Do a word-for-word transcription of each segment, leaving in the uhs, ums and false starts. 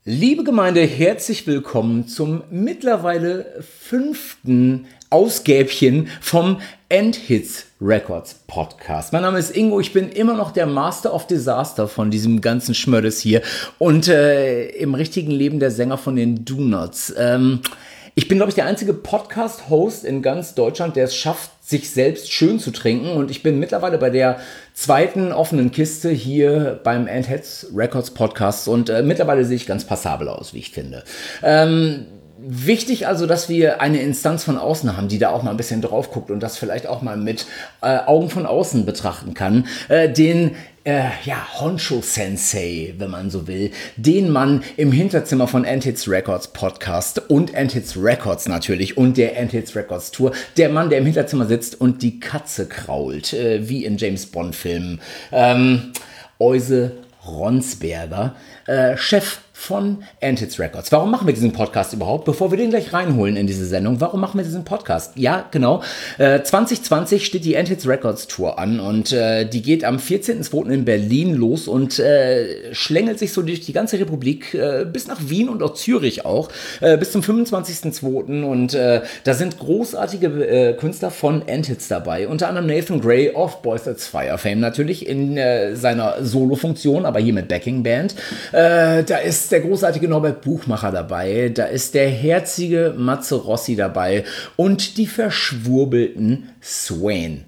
Liebe Gemeinde, herzlich willkommen zum mittlerweile fünften Ausgäbchen vom Endhits Records Podcast. Mein Name ist Ingo, ich bin immer noch der Master of Disaster von diesem ganzen Schmörders hier und äh, im richtigen Leben der Sänger von den Do-Nots. Ähm, ich bin, glaube ich, der einzige Podcast-Host in ganz Deutschland, der es schafft, sich selbst schön zu trinken, und ich bin mittlerweile bei der zweiten offenen Kiste hier beim Endhits Records Podcast und äh, mittlerweile sehe ich ganz passabel aus, wie ich finde. Ähm, Wichtig also, dass wir eine Instanz von außen haben, die da auch mal ein bisschen drauf guckt und das vielleicht auch mal mit äh, Augen von außen betrachten kann. Äh, den äh, ja, Honcho-Sensei, wenn man so will, den Mann im Hinterzimmer von Endhits Records Podcast und Endhits Records natürlich und der Endhits Records Tour. Der Mann, der im Hinterzimmer sitzt und die Katze krault, äh, wie in James Bond-Filmen. Ähm, Euse Ronsberger, äh, Chef von Endhits Records. Warum machen wir diesen Podcast überhaupt? Bevor wir den gleich reinholen in diese Sendung, warum machen wir diesen Podcast? Ja, genau. Äh, zwanzig zwanzig steht die Endhits Records Tour an und äh, die geht am vierzehnten zweiten in Berlin los und äh, schlängelt sich so durch die ganze Republik äh, bis nach Wien und auch Zürich auch, äh, bis zum fünfundzwanzigsten zweiten und äh, da sind großartige äh, Künstler von Endhits dabei. Unter anderem Nathan Gray of Boys That's Fire Fame natürlich in äh, seiner Solo-Funktion, aber hier mit Backing Band. Äh, da ist der großartige Norbert Buchmacher dabei, da ist der herzige Matze Rossi dabei und die verschwurbelten Swain.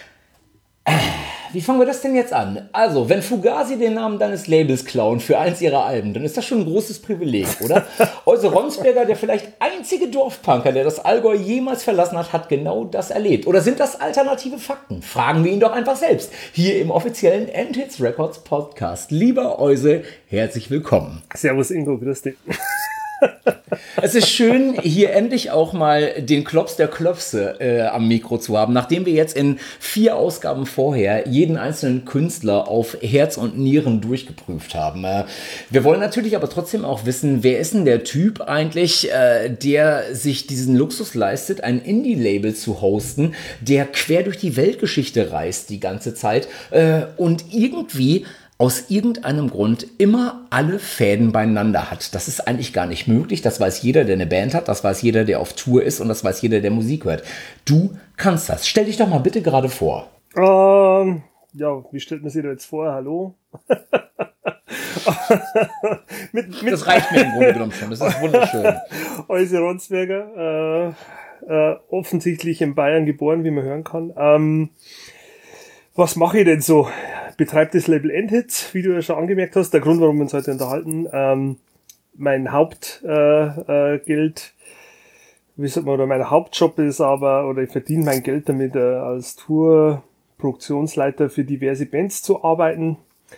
Äh, wie fangen wir das denn jetzt an? Also, wenn Fugazi den Namen deines Labels klauen für eins ihrer Alben, dann ist das schon ein großes Privileg, oder? Euse Ronsberger, der vielleicht einzige Dorfpunker, der das Allgäu jemals verlassen hat, hat genau das erlebt. Oder sind das alternative Fakten? Fragen wir ihn doch einfach selbst. Hier im offiziellen Endhits Records Podcast. Lieber Euse, herzlich willkommen. Servus Ingo, grüß dich. Es ist schön, hier endlich auch mal den Klops der Klopse äh, am Mikro zu haben, nachdem wir jetzt in vier Ausgaben vorher jeden einzelnen Künstler auf Herz und Nieren durchgeprüft haben. Äh, wir wollen natürlich aber trotzdem auch wissen, wer ist denn der Typ eigentlich, äh, der sich diesen Luxus leistet, ein Indie-Label zu hosten, der quer durch die Weltgeschichte reist die ganze Zeit äh, und irgendwie aus irgendeinem Grund immer alle Fäden beieinander hat. Das ist eigentlich gar nicht möglich. Das weiß jeder, der eine Band hat. Das weiß jeder, der auf Tour ist. Und das weiß jeder, der Musik hört. Du kannst das. Stell dich doch mal bitte gerade vor. Ähm, ja, wie stellt man sich da jetzt vor? Hallo? mit, mit das reicht mir im Grunde genommen schon. Das ist wunderschön. Euse Ronsberger, äh, äh, offensichtlich in Bayern geboren, wie man hören kann. Ähm, was mache ich denn so? Betreibt das Label Endhits, wie du ja schon angemerkt hast. Der Grund, warum wir uns heute unterhalten. Ähm, mein Hauptgeld, äh, äh, Geld, wie sagt man, oder mein Hauptjob ist aber, oder ich verdiene mein Geld damit, äh, als Tour-Produktionsleiter für diverse Bands zu arbeiten.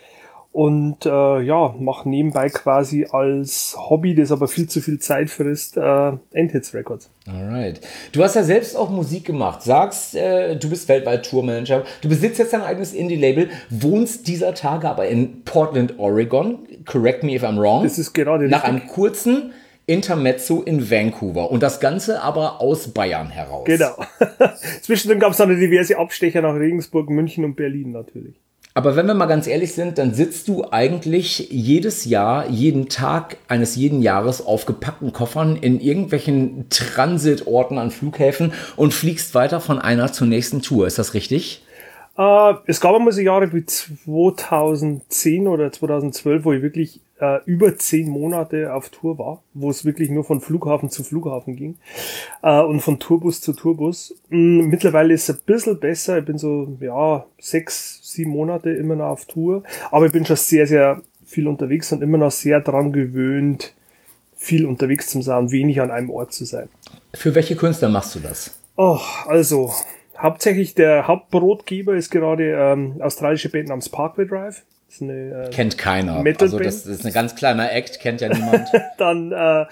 Und äh, ja, mache nebenbei quasi als Hobby, das aber viel zu viel Zeit frisst, äh, Endhits Records. Alright. Du hast ja selbst auch Musik gemacht. Sagst, äh, du bist weltweit Tourmanager. Du besitzt jetzt dein eigenes Indie-Label, wohnst dieser Tage aber in Portland, Oregon. Correct me if I'm wrong. Das ist gerade Nach richtig. einem kurzen Intermezzo in Vancouver. Und das Ganze aber aus Bayern heraus. Genau. Zwischendrin gab es dann diverse Abstecher nach Regensburg, München und Berlin natürlich. Aber wenn wir mal ganz ehrlich sind, dann sitzt du eigentlich jedes Jahr, jeden Tag eines jeden Jahres auf gepackten Koffern in irgendwelchen Transitorten an Flughäfen und fliegst weiter von einer zur nächsten Tour. Ist das richtig? Äh, es gab einmal so Jahre wie zweitausendzehn oder zweitausendzwölf, wo ich wirklich äh, über zehn Monate auf Tour war, wo es wirklich nur von Flughafen zu Flughafen ging äh, und von Tourbus zu Tourbus. Mm, mittlerweile ist es ein bisschen besser. Ich bin so, ja, sechs, sieben Monate immer noch auf Tour, aber ich bin schon sehr, sehr viel unterwegs und immer noch sehr dran gewöhnt, viel unterwegs zu sein und wenig an einem Ort zu sein. Für welche Künstler machst du das? Oh, also hauptsächlich der Hauptbrotgeber ist gerade ähm, australische Band namens Parkway Drive. Das ist eine, äh, kennt keiner. Metal also das, das ist ein ganz kleiner Act, kennt ja niemand. Dann äh,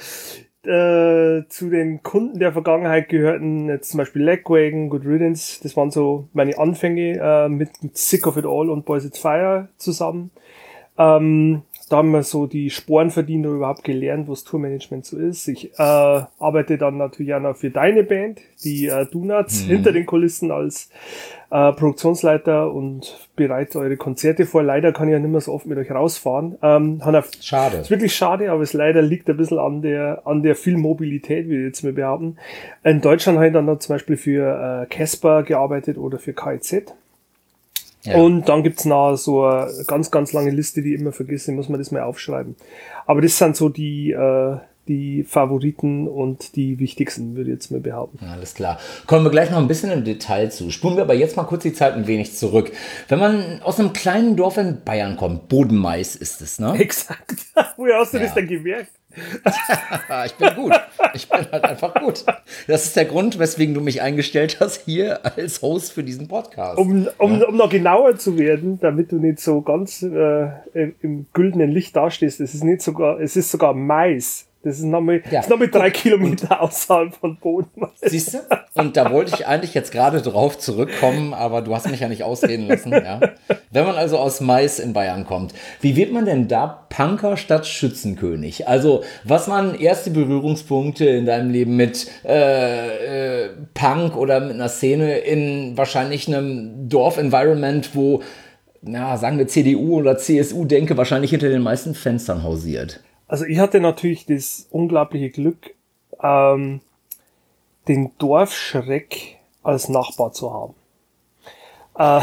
äh, zu den Kunden der Vergangenheit gehörten jetzt zum Beispiel Lagwagon, Good Riddance. Das waren so meine Anfänge äh, mit, mit Sick of It All und Boys It's Fire zusammen. Ähm, da haben wir so die Sporen verdient und überhaupt gelernt, was Tourmanagement so ist. Ich äh, arbeite dann natürlich auch noch für deine Band, die äh, Donuts, hm. hinter den Kulissen als äh, Produktionsleiter und bereite eure Konzerte vor. Leider kann ich ja nicht mehr so oft mit euch rausfahren. Ähm, schade. Ist wirklich schade, aber es leider liegt ein bisschen an der an der viel Mobilität, wie wir jetzt mal behaupten. In Deutschland habe ich dann noch zum Beispiel für Casper äh, gearbeitet oder für K I Z. Ja. Und dann gibt's noch so eine ganz, ganz lange Liste, die ich immer vergesse, muss man das mal aufschreiben. Aber das sind so die, äh, die Favoriten und die wichtigsten, würde ich jetzt mal behaupten. Alles klar. Kommen wir gleich noch ein bisschen im Detail zu. Spulen wir aber jetzt mal kurz die Zeit ein wenig zurück. Wenn man aus einem kleinen Dorf in Bayern kommt, Bodenmais ist es, ne? Exakt. Woher hast du ja. das denn gemerkt? Ich bin gut. Ich bin halt einfach gut. Das ist der Grund, weswegen du mich eingestellt hast hier als Host für diesen Podcast. Um, um, ja. um noch genauer zu werden, damit du nicht so ganz äh, im güldenen Licht dastehst, es ist nicht sogar, es ist sogar Mais. Das ist nochmal ja. noch mit drei Kilometer außerhalb von Bodenmais. Siehst du? Und da wollte ich eigentlich jetzt gerade drauf zurückkommen, aber du hast mich ja nicht ausreden lassen. Ja? Wenn man also aus Mais in Bayern kommt, wie wird man denn da Punker statt Schützenkönig? Also, was waren erste Berührungspunkte in deinem Leben mit äh, äh, Punk oder mit einer Szene in wahrscheinlich einem Dorf-Environment, wo, na, sagen wir C D U oder C S U-Denke wahrscheinlich hinter den meisten Fenstern hausiert? Also ich hatte natürlich das unglaubliche Glück, ähm, den Dorfschreck als Nachbar zu haben. Äh,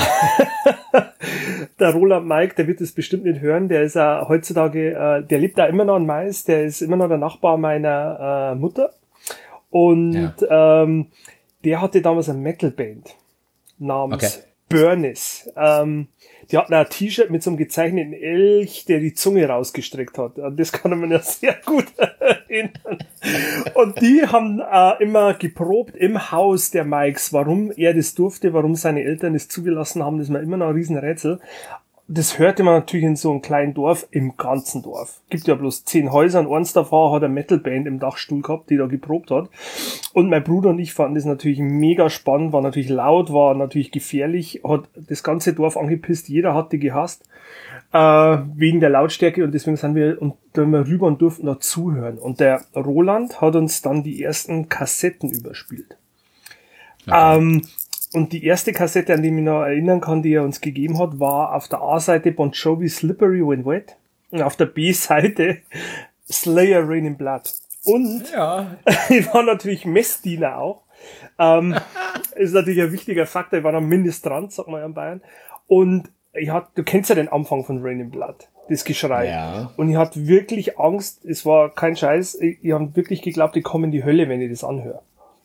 der Roland Mike, der wird das bestimmt nicht hören, der ist ja heutzutage, äh, der lebt da immer noch in Mais, der ist immer noch der Nachbar meiner äh, Mutter. Und ja. ähm, der hatte damals eine Metalband namens okay. Burnis. Ähm, die hatten ein T-Shirt mit so einem gezeichneten Elch, der die Zunge rausgestreckt hat. Das kann man ja sehr gut erinnern. Und die haben äh, immer geprobt im Haus der Mikes, warum er das durfte, warum seine Eltern es zugelassen haben, das war immer noch ein Riesenrätsel. Das hörte man natürlich in so einem kleinen Dorf, im ganzen Dorf. Gibt ja bloß zehn Häuser und eins davon hat eine Metalband im Dachstuhl gehabt, die da geprobt hat. Und mein Bruder und ich fanden das natürlich mega spannend, war natürlich laut, war natürlich gefährlich, hat das ganze Dorf angepisst, jeder hat die gehasst, äh, wegen der Lautstärke, und deswegen sind wir und da wir rüber und durften da zuhören. Und der Roland hat uns dann die ersten Kassetten überspielt. Okay. Ähm, Und die erste Kassette, an die ich mich noch erinnern kann, die er uns gegeben hat, war auf der A-Seite Bon Jovi Slippery When Wet und auf der B-Seite Slayer Rain in Blood. Und ja. ich war natürlich Messdiener auch. Ähm, ist natürlich ein wichtiger Faktor. Ich war am Ministrant, sagt man ja in Bayern. Und ich hatte, du kennst ja den Anfang von Rain in Blood, das Geschrei. Ja. Und ich hatte wirklich Angst, es war kein Scheiß, ich, ich habe wirklich geglaubt, ich komme in die Hölle, wenn ich das anhöre.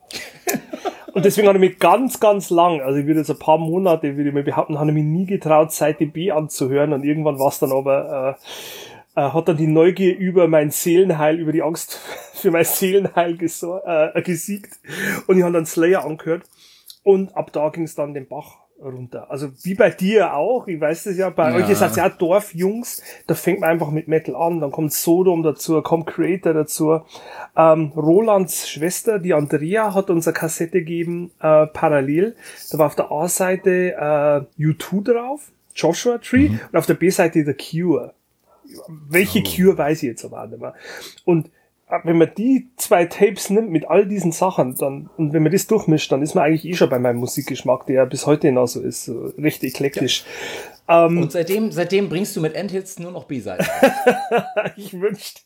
Und deswegen habe ich mich ganz, ganz lang, also ich würde jetzt ein paar Monate, würde ich mal behaupten, habe ich mich nie getraut, Seite B anzuhören, und irgendwann war es dann aber, äh, äh, hat dann die Neugier über mein Seelenheil, über die Angst für mein Seelenheil gesor- äh, gesiegt, und ich habe dann Slayer angehört, und ab da ging es dann den Bach runter. Also wie bei dir auch, ich weiß das ja, bei ja. euch ist es ja Dorfjungs, da fängt man einfach mit Metal an, dann kommt Sodom dazu, kommt Creator dazu. Ähm, Rolands Schwester, die Andrea, hat uns eine Kassette gegeben, äh, parallel. Da war auf der A-Seite äh, U zwei drauf, Joshua Tree, mhm. und auf der B-Seite The Cure. Welche oh. Cure weiß ich jetzt aber nicht mehr. Und wenn man die zwei Tapes nimmt mit all diesen Sachen, dann, und wenn man das durchmischt, dann ist man eigentlich eh schon bei meinem Musikgeschmack, der bis heute noch so ist, so recht eklektisch. Ja. Ähm, und seitdem, seitdem bringst du mit Endhits nur noch B-Seiten. Ich wünschte.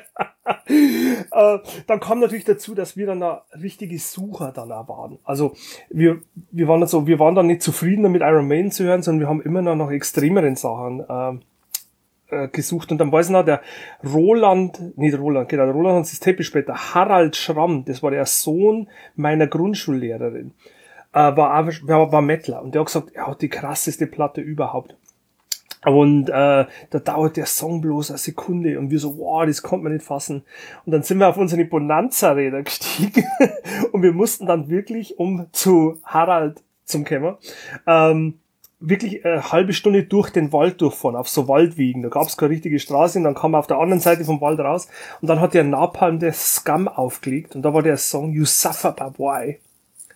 äh, dann kam natürlich dazu, dass wir dann eine richtige Sucher dann auch waren. Also, wir, wir waren so, wir waren dann nicht zufrieden damit, Iron Maiden zu hören, sondern wir haben immer noch nach extremeren Sachen, äh, gesucht. Und dann weiß ich noch, der Roland, nicht Roland, genau, der Roland hat das Tape später, Harald Schramm, das war der Sohn meiner Grundschullehrerin, äh, war, war, war Mettler, und der hat gesagt, er hat die krasseste Platte überhaupt. Und äh, da dauert der Song bloß eine Sekunde, und wir so, wow, das konnte man nicht fassen. Und dann sind wir auf unsere Bonanza-Räder gestiegen und wir mussten dann wirklich, um zu Harald zum Kämmer, ähm, wirklich eine halbe Stunde durch den Wald durchfahren, auf so Waldwegen. Da gab es keine richtige Straße, und dann kam man auf der anderen Seite vom Wald raus, und dann hat der Napalm der Scum aufgelegt, und da war der Song You Suffer But Why.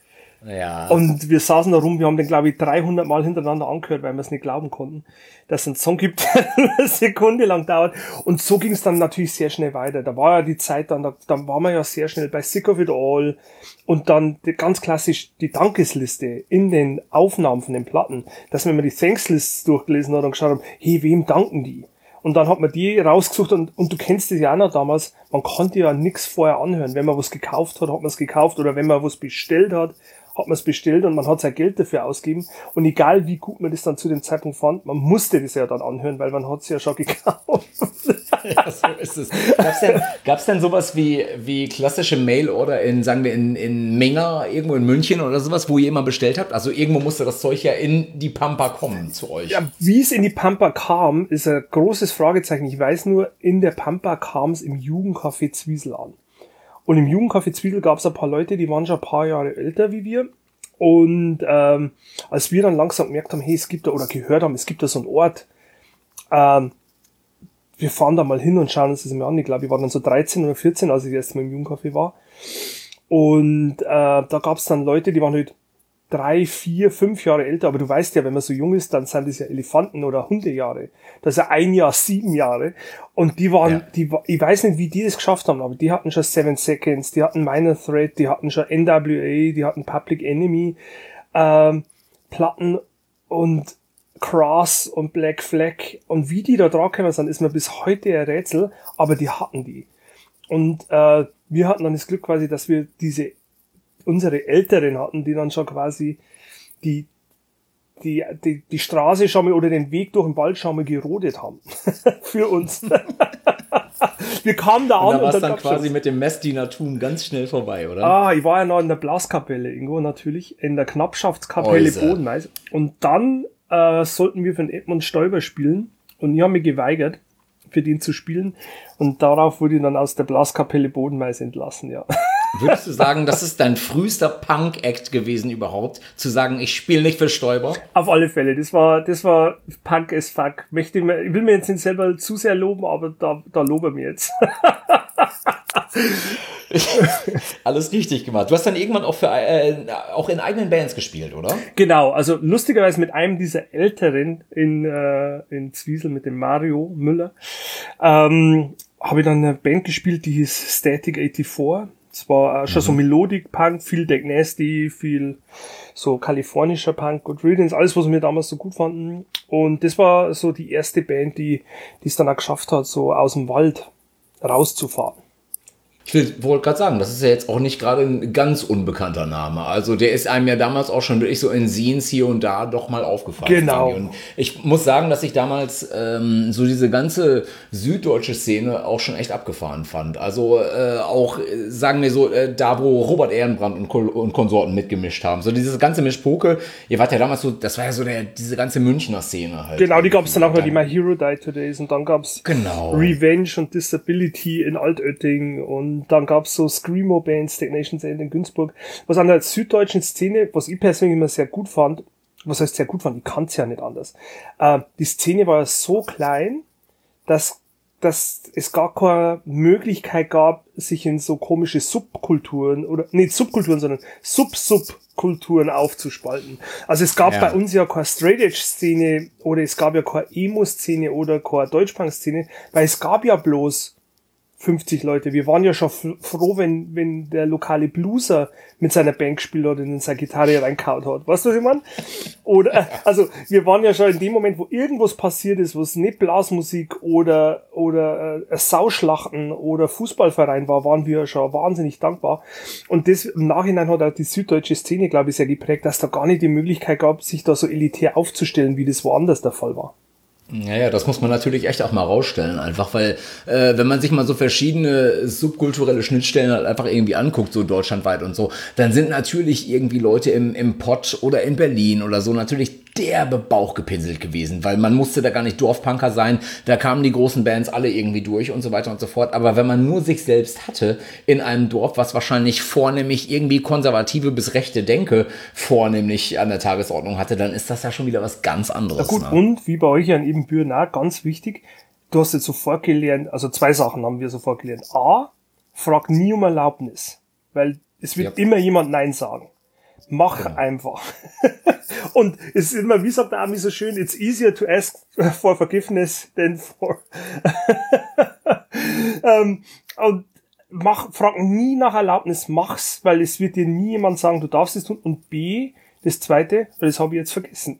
Ja. Und wir saßen da rum, wir haben den, glaube ich, dreihundert Mal hintereinander angehört, weil wir es nicht glauben konnten, dass es einen Song gibt, der eine Sekunde lang dauert. Und so ging es dann natürlich sehr schnell weiter. Da war ja die Zeit dann, da, dann waren wir ja sehr schnell bei Sick of It All und dann die, ganz klassisch die Dankesliste in den Aufnahmen von den Platten, dass wenn man die Thanks-Lists durchgelesen hat und geschaut hat, hey, wem danken die? Und dann hat man die rausgesucht und, und du kennst das ja auch noch damals, man konnte ja nichts vorher anhören. Wenn man was gekauft hat, hat man es gekauft oder wenn man was bestellt hat, hat man es bestellt und man hat sein Geld dafür ausgegeben. Und egal wie gut man das dann zu dem Zeitpunkt fand, man musste das ja dann anhören, weil man hat es ja schon gekauft. Ja, so ist es. Gab's denn, gab's denn sowas wie, wie klassische Mail-Order in, sagen wir, in, in Menger, irgendwo in München oder sowas, wo ihr immer bestellt habt? Also irgendwo musste das Zeug ja in die Pampa kommen zu euch. Ja, wie es in die Pampa kam, ist ein großes Fragezeichen. Ich weiß nur, in der Pampa kam es im Jugendcafé Zwiesel an. Und im Jugendcafé Zwiesel gab es ein paar Leute, die waren schon ein paar Jahre älter wie wir. Und ähm, als wir dann langsam gemerkt haben, hey, es gibt da, oder gehört haben, es gibt da so einen Ort, ähm, wir fahren da mal hin und schauen uns das mal an. Ich glaube, ich war dann so dreizehn oder vierzehn, als ich das erste Mal im Jugendcafé war. Und äh, da gab es dann Leute, die waren halt drei, vier, fünf Jahre älter, aber du weißt ja, wenn man so jung ist, dann sind das ja Elefanten- oder Hundejahre. Das ist ja ein Jahr, sieben Jahre. Und die waren, ja. die, ich weiß nicht, wie die das geschafft haben, aber die hatten schon Seven Seconds, die hatten Minor Threat, die hatten schon N W A, die hatten Public Enemy, ähm, Platten und Cross und Black Flag. Und wie die da dran gekommen sind, ist mir bis heute ein Rätsel, aber die hatten die. Und äh, wir hatten dann das Glück quasi, dass wir diese unsere Älteren hatten, die dann schon quasi die, die, die, die Straße schon mal oder den Weg durch den Wald schon mal gerodet haben. Für uns. Wir kamen da an. Und da war es dann, dann quasi mit dem Messdienertum ganz schnell vorbei, oder? Ah, ich war ja noch in der Blaskapelle irgendwo natürlich, in der Knappschaftskapelle Bodenmais. Und dann äh, sollten wir für den Edmund Stoiber spielen. Und ich habe mich geweigert, für den zu spielen. Und darauf wurde ich dann aus der Blaskapelle Bodenmais entlassen, ja. Würdest du sagen, das ist dein frühester Punk-Act gewesen überhaupt, zu sagen, ich spiele nicht für Stoiber? Auf alle Fälle, das war das war Punk as fuck. Möchte ich, mir, ich will mir jetzt nicht selber zu sehr loben, aber da, da lobe ich mir jetzt. Alles richtig gemacht. Du hast dann irgendwann auch für äh, auch in eigenen Bands gespielt, oder? Genau, also lustigerweise mit einem dieser Älteren in, äh, in Zwiesel, mit dem Mario Müller, ähm, habe ich dann eine Band gespielt, die hieß Static vierundachtzig. Es war äh, schon mhm. so Melodic-Punk, viel Deck Nasty, viel so kalifornischer Punk, Good Riddance, alles, was wir damals so gut fanden. Und das war so die erste Band, die die es dann auch geschafft hat, so aus dem Wald rauszufahren. Ich wollte gerade sagen, das ist ja jetzt auch nicht gerade ein ganz unbekannter Name. Also der ist einem ja damals auch schon wirklich so in Scenes hier und da doch mal aufgefallen. Genau. Und ich muss sagen, dass ich damals ähm, so diese ganze süddeutsche Szene auch schon echt abgefahren fand. Also äh, auch, sagen wir so, äh, da wo Robert Ehrenbrand und, Kol- und Konsorten mitgemischt haben. So dieses ganze Mischpoke, ihr wart ja damals so, das war ja so der, diese ganze Münchner Szene halt. Genau, die gab es dann auch noch, die My Hero Died Todays und dann gab es genau. Revenge und Disability in Altötting und Und dann gab's so Screamo-Bands, Stagnation's End in Günzburg. Was an der süddeutschen Szene, was ich persönlich immer sehr gut fand, was heißt sehr gut fand, ich kann's ja nicht anders. Äh, die Szene war so klein, dass, dass es gar keine Möglichkeit gab, sich in so komische Subkulturen, oder nicht Subkulturen, sondern Sub-Subkulturen aufzuspalten. Also es gab ja. bei uns ja keine Straight-Edge-Szene, oder es gab ja keine Emo-Szene oder keine Deutschpunk-Szene, weil es gab ja bloß fünfzig Leute. Wir waren ja schon froh, wenn, wenn der lokale Blueser mit seiner Band gespielt hat und in seine Gitarre reingehauen hat. Weißt du, was ich meine? Oder, also, wir waren ja schon in dem Moment, wo irgendwas passiert ist, wo es nicht Blasmusik oder, oder, äh, Sauschlachten oder Fußballverein war, waren wir schon wahnsinnig dankbar. Und das, im Nachhinein hat auch die süddeutsche Szene, glaube ich, sehr geprägt, dass da gar nicht die Möglichkeit gab, sich da so elitär aufzustellen, wie das woanders der Fall war. Ja, ja, das muss man natürlich echt auch mal rausstellen, einfach, weil äh, wenn man sich mal so verschiedene subkulturelle Schnittstellen halt einfach irgendwie anguckt, so deutschlandweit und so, dann sind natürlich irgendwie Leute im, im Pott oder in Berlin oder so natürlich derbe Bauch gepinselt gewesen, weil man musste da gar nicht Dorfpunker sein, da kamen die großen Bands alle irgendwie durch und so weiter und so fort, aber wenn man nur sich selbst hatte in einem Dorf, was wahrscheinlich vornehmlich irgendwie konservative bis rechte Denke vornehmlich an der Tagesordnung hatte, dann ist das ja schon wieder was ganz anderes. Ja gut, ne? Und wie bei euch ja in Ebenbüren auch, ganz wichtig, du hast jetzt sofort gelernt, also zwei Sachen haben wir sofort gelernt. A, frag nie um Erlaubnis, weil es wird ja. immer jemand Nein sagen. Mach Genau. einfach. Und es ist immer, wie sagt der Ami so schön, it's easier to ask for forgiveness than for... ähm, und mach, frag nie nach Erlaubnis, mach's, weil es wird dir nie jemand sagen, du darfst es tun. Und B, das Zweite, weil das habe ich jetzt vergessen.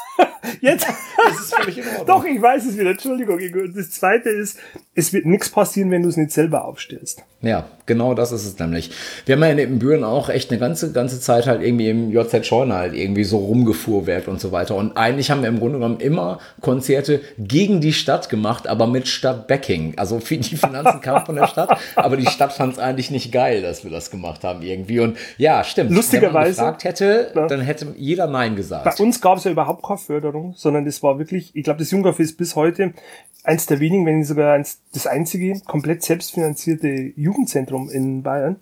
Jetzt. Das ist völlig in Ordnung. Doch, ich weiß es wieder. Entschuldigung. Das Zweite ist, es wird nichts passieren, wenn du es nicht selber aufstellst. Ja, genau das ist es nämlich. Wir haben ja in Ibbenbüren auch echt eine ganze, ganze Zeit halt irgendwie im J Z Scheune halt irgendwie so rumgefuhrwerkt und so weiter. Und eigentlich haben wir im Grunde genommen immer Konzerte gegen die Stadt gemacht, aber mit Stadtbacking. Also die Finanzen kamen von der Stadt, aber die Stadt fand es eigentlich nicht geil, dass wir das gemacht haben irgendwie. Und ja, stimmt. Lustigerweise, wenn man gefragt hätte, ja, dann hätte jeder Nein gesagt. Bei uns gab es ja überhaupt keine Förderung, sondern das war wirklich, ich glaube, das Jungcafé ist bis heute eins der wenigen, wenn nicht sogar eins, das einzige komplett selbstfinanzierte Jugendzentrum in Bayern.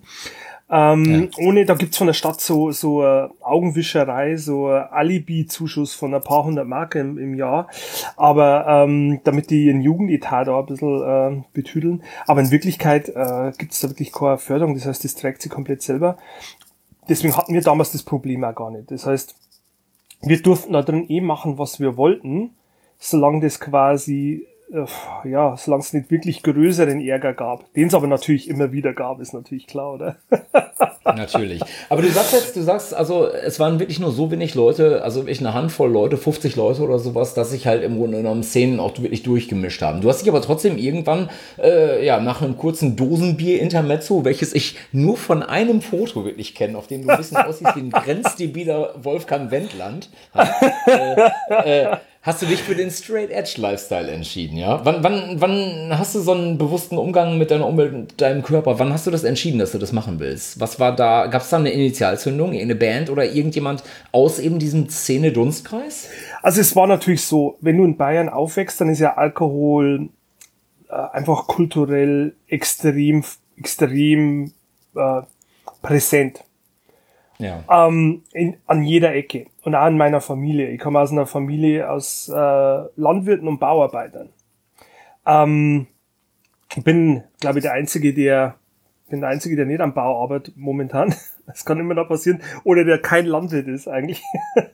Ähm, ja. Ohne, da gibt's von der Stadt so so äh, Augenwischerei, so äh, Alibi-Zuschuss von ein paar hundert Mark im, im Jahr, aber ähm, damit die ihren Jugendetat da ein bisschen äh, betüdeln. Aber in Wirklichkeit äh, gibt's da wirklich keine Förderung, das heißt, das trägt sie komplett selber. Deswegen hatten wir damals das Problem auch gar nicht. Das heißt, wir durften da drin eh machen, was wir wollten, solange das quasi, äh, ja, solange es nicht wirklich größeren Ärger gab. Den es aber natürlich immer wieder gab, ist natürlich klar, oder? Natürlich. Aber du sagst jetzt, du sagst, also es waren wirklich nur so wenig Leute, also wirklich eine Handvoll Leute, fünfzig Leute oder sowas, dass sich halt im Grunde genommen Szenen auch wirklich durchgemischt haben. Du hast dich aber trotzdem irgendwann, äh, ja, nach einem kurzen Dosenbier-Intermezzo, welches ich nur von einem Foto wirklich kenne, auf dem du ein bisschen aussiehst wie ein grenzdebiler Wolfgang Wendland, äh, äh, hast du dich für den Straight Edge Lifestyle entschieden, ja? Wann, wann, wann hast du so einen bewussten Umgang mit deiner Umwelt und deinem Körper? Wann hast du das entschieden, dass du das machen willst? Was war da, gab es da eine Initialzündung, eine Band oder irgendjemand aus eben diesem Szene-Dunstkreis? Also es war natürlich so, wenn du in Bayern aufwächst, dann ist ja Alkohol äh, einfach kulturell extrem, extrem äh, präsent. Ja. Ähm, in, an jeder Ecke. Und auch in meiner Familie. Ich komme aus einer Familie aus äh, Landwirten und Bauarbeitern. Ähm, bin, glaube ich, der Einzige, der bin der Einzige, der nicht am Bau arbeitet momentan. Das kann immer noch passieren. Oder der kein Landwirt ist eigentlich.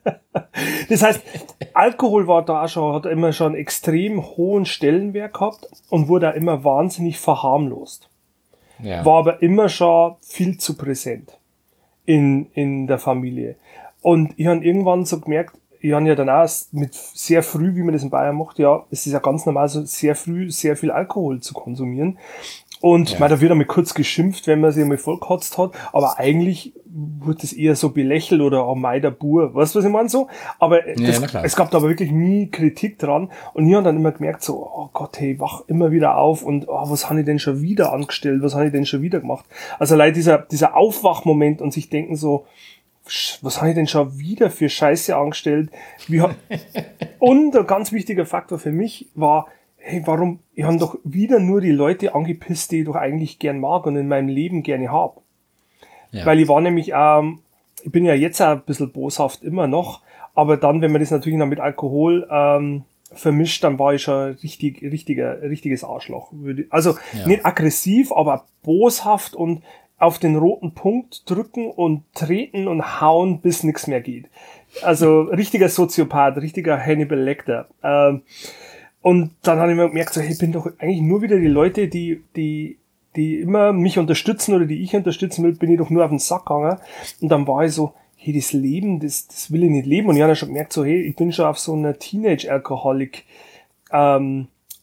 Das heißt, Alkohol war da auch schon, hat immer schon einen extrem hohen Stellenwert gehabt und wurde auch immer wahnsinnig verharmlost. Ja. War aber immer schon viel zu präsent in, in der Familie. Und ich habe irgendwann so gemerkt, ich habe ja dann auch mit sehr früh, wie man das in Bayern macht, ja, es ist ja ganz normal, so sehr früh sehr viel Alkohol zu konsumieren. Und ja. man, da wird einmal kurz geschimpft, wenn man sich einmal vollkotzt hat, aber eigentlich wird das eher so belächelt oder oh mei, der Bur, weißt du, was ich meine so? Aber ja, das, es gab da aber wirklich nie Kritik dran und ich habe dann immer gemerkt so, oh Gott, hey, wach immer wieder auf und oh, was habe ich denn schon wieder angestellt, was habe ich denn schon wieder gemacht? Also allein dieser, dieser Aufwachmoment und sich denken so, was habe ich denn schon wieder für Scheiße angestellt? Wie hab und ein ganz wichtiger Faktor für mich war, hey, warum, ich habe doch wieder nur die Leute angepisst, die ich doch eigentlich gern mag und in meinem Leben gerne habe. Ja. Weil ich war nämlich, ähm, ich bin ja jetzt auch ein bisschen boshaft immer noch, aber dann, wenn man das natürlich noch mit Alkohol ähm, vermischt, dann war ich schon richtig, richtiger, richtiges Arschloch. Also ja. nicht aggressiv, aber boshaft und auf den roten Punkt drücken und treten und hauen, bis nichts mehr geht. Also richtiger Soziopath, richtiger Hannibal Lecter. Ähm, Und dann habe ich mir gemerkt, so, hey, ich bin doch eigentlich nur wieder die Leute, die, die, die immer mich unterstützen oder die ich unterstützen will, bin ich doch nur auf den Sack gegangen. Und dann war ich so, hey, das Leben, das, das will ich nicht leben. Und ich habe dann schon gemerkt, so, hey, ich bin schon auf so einer Teenage-Alkoholik, ähm,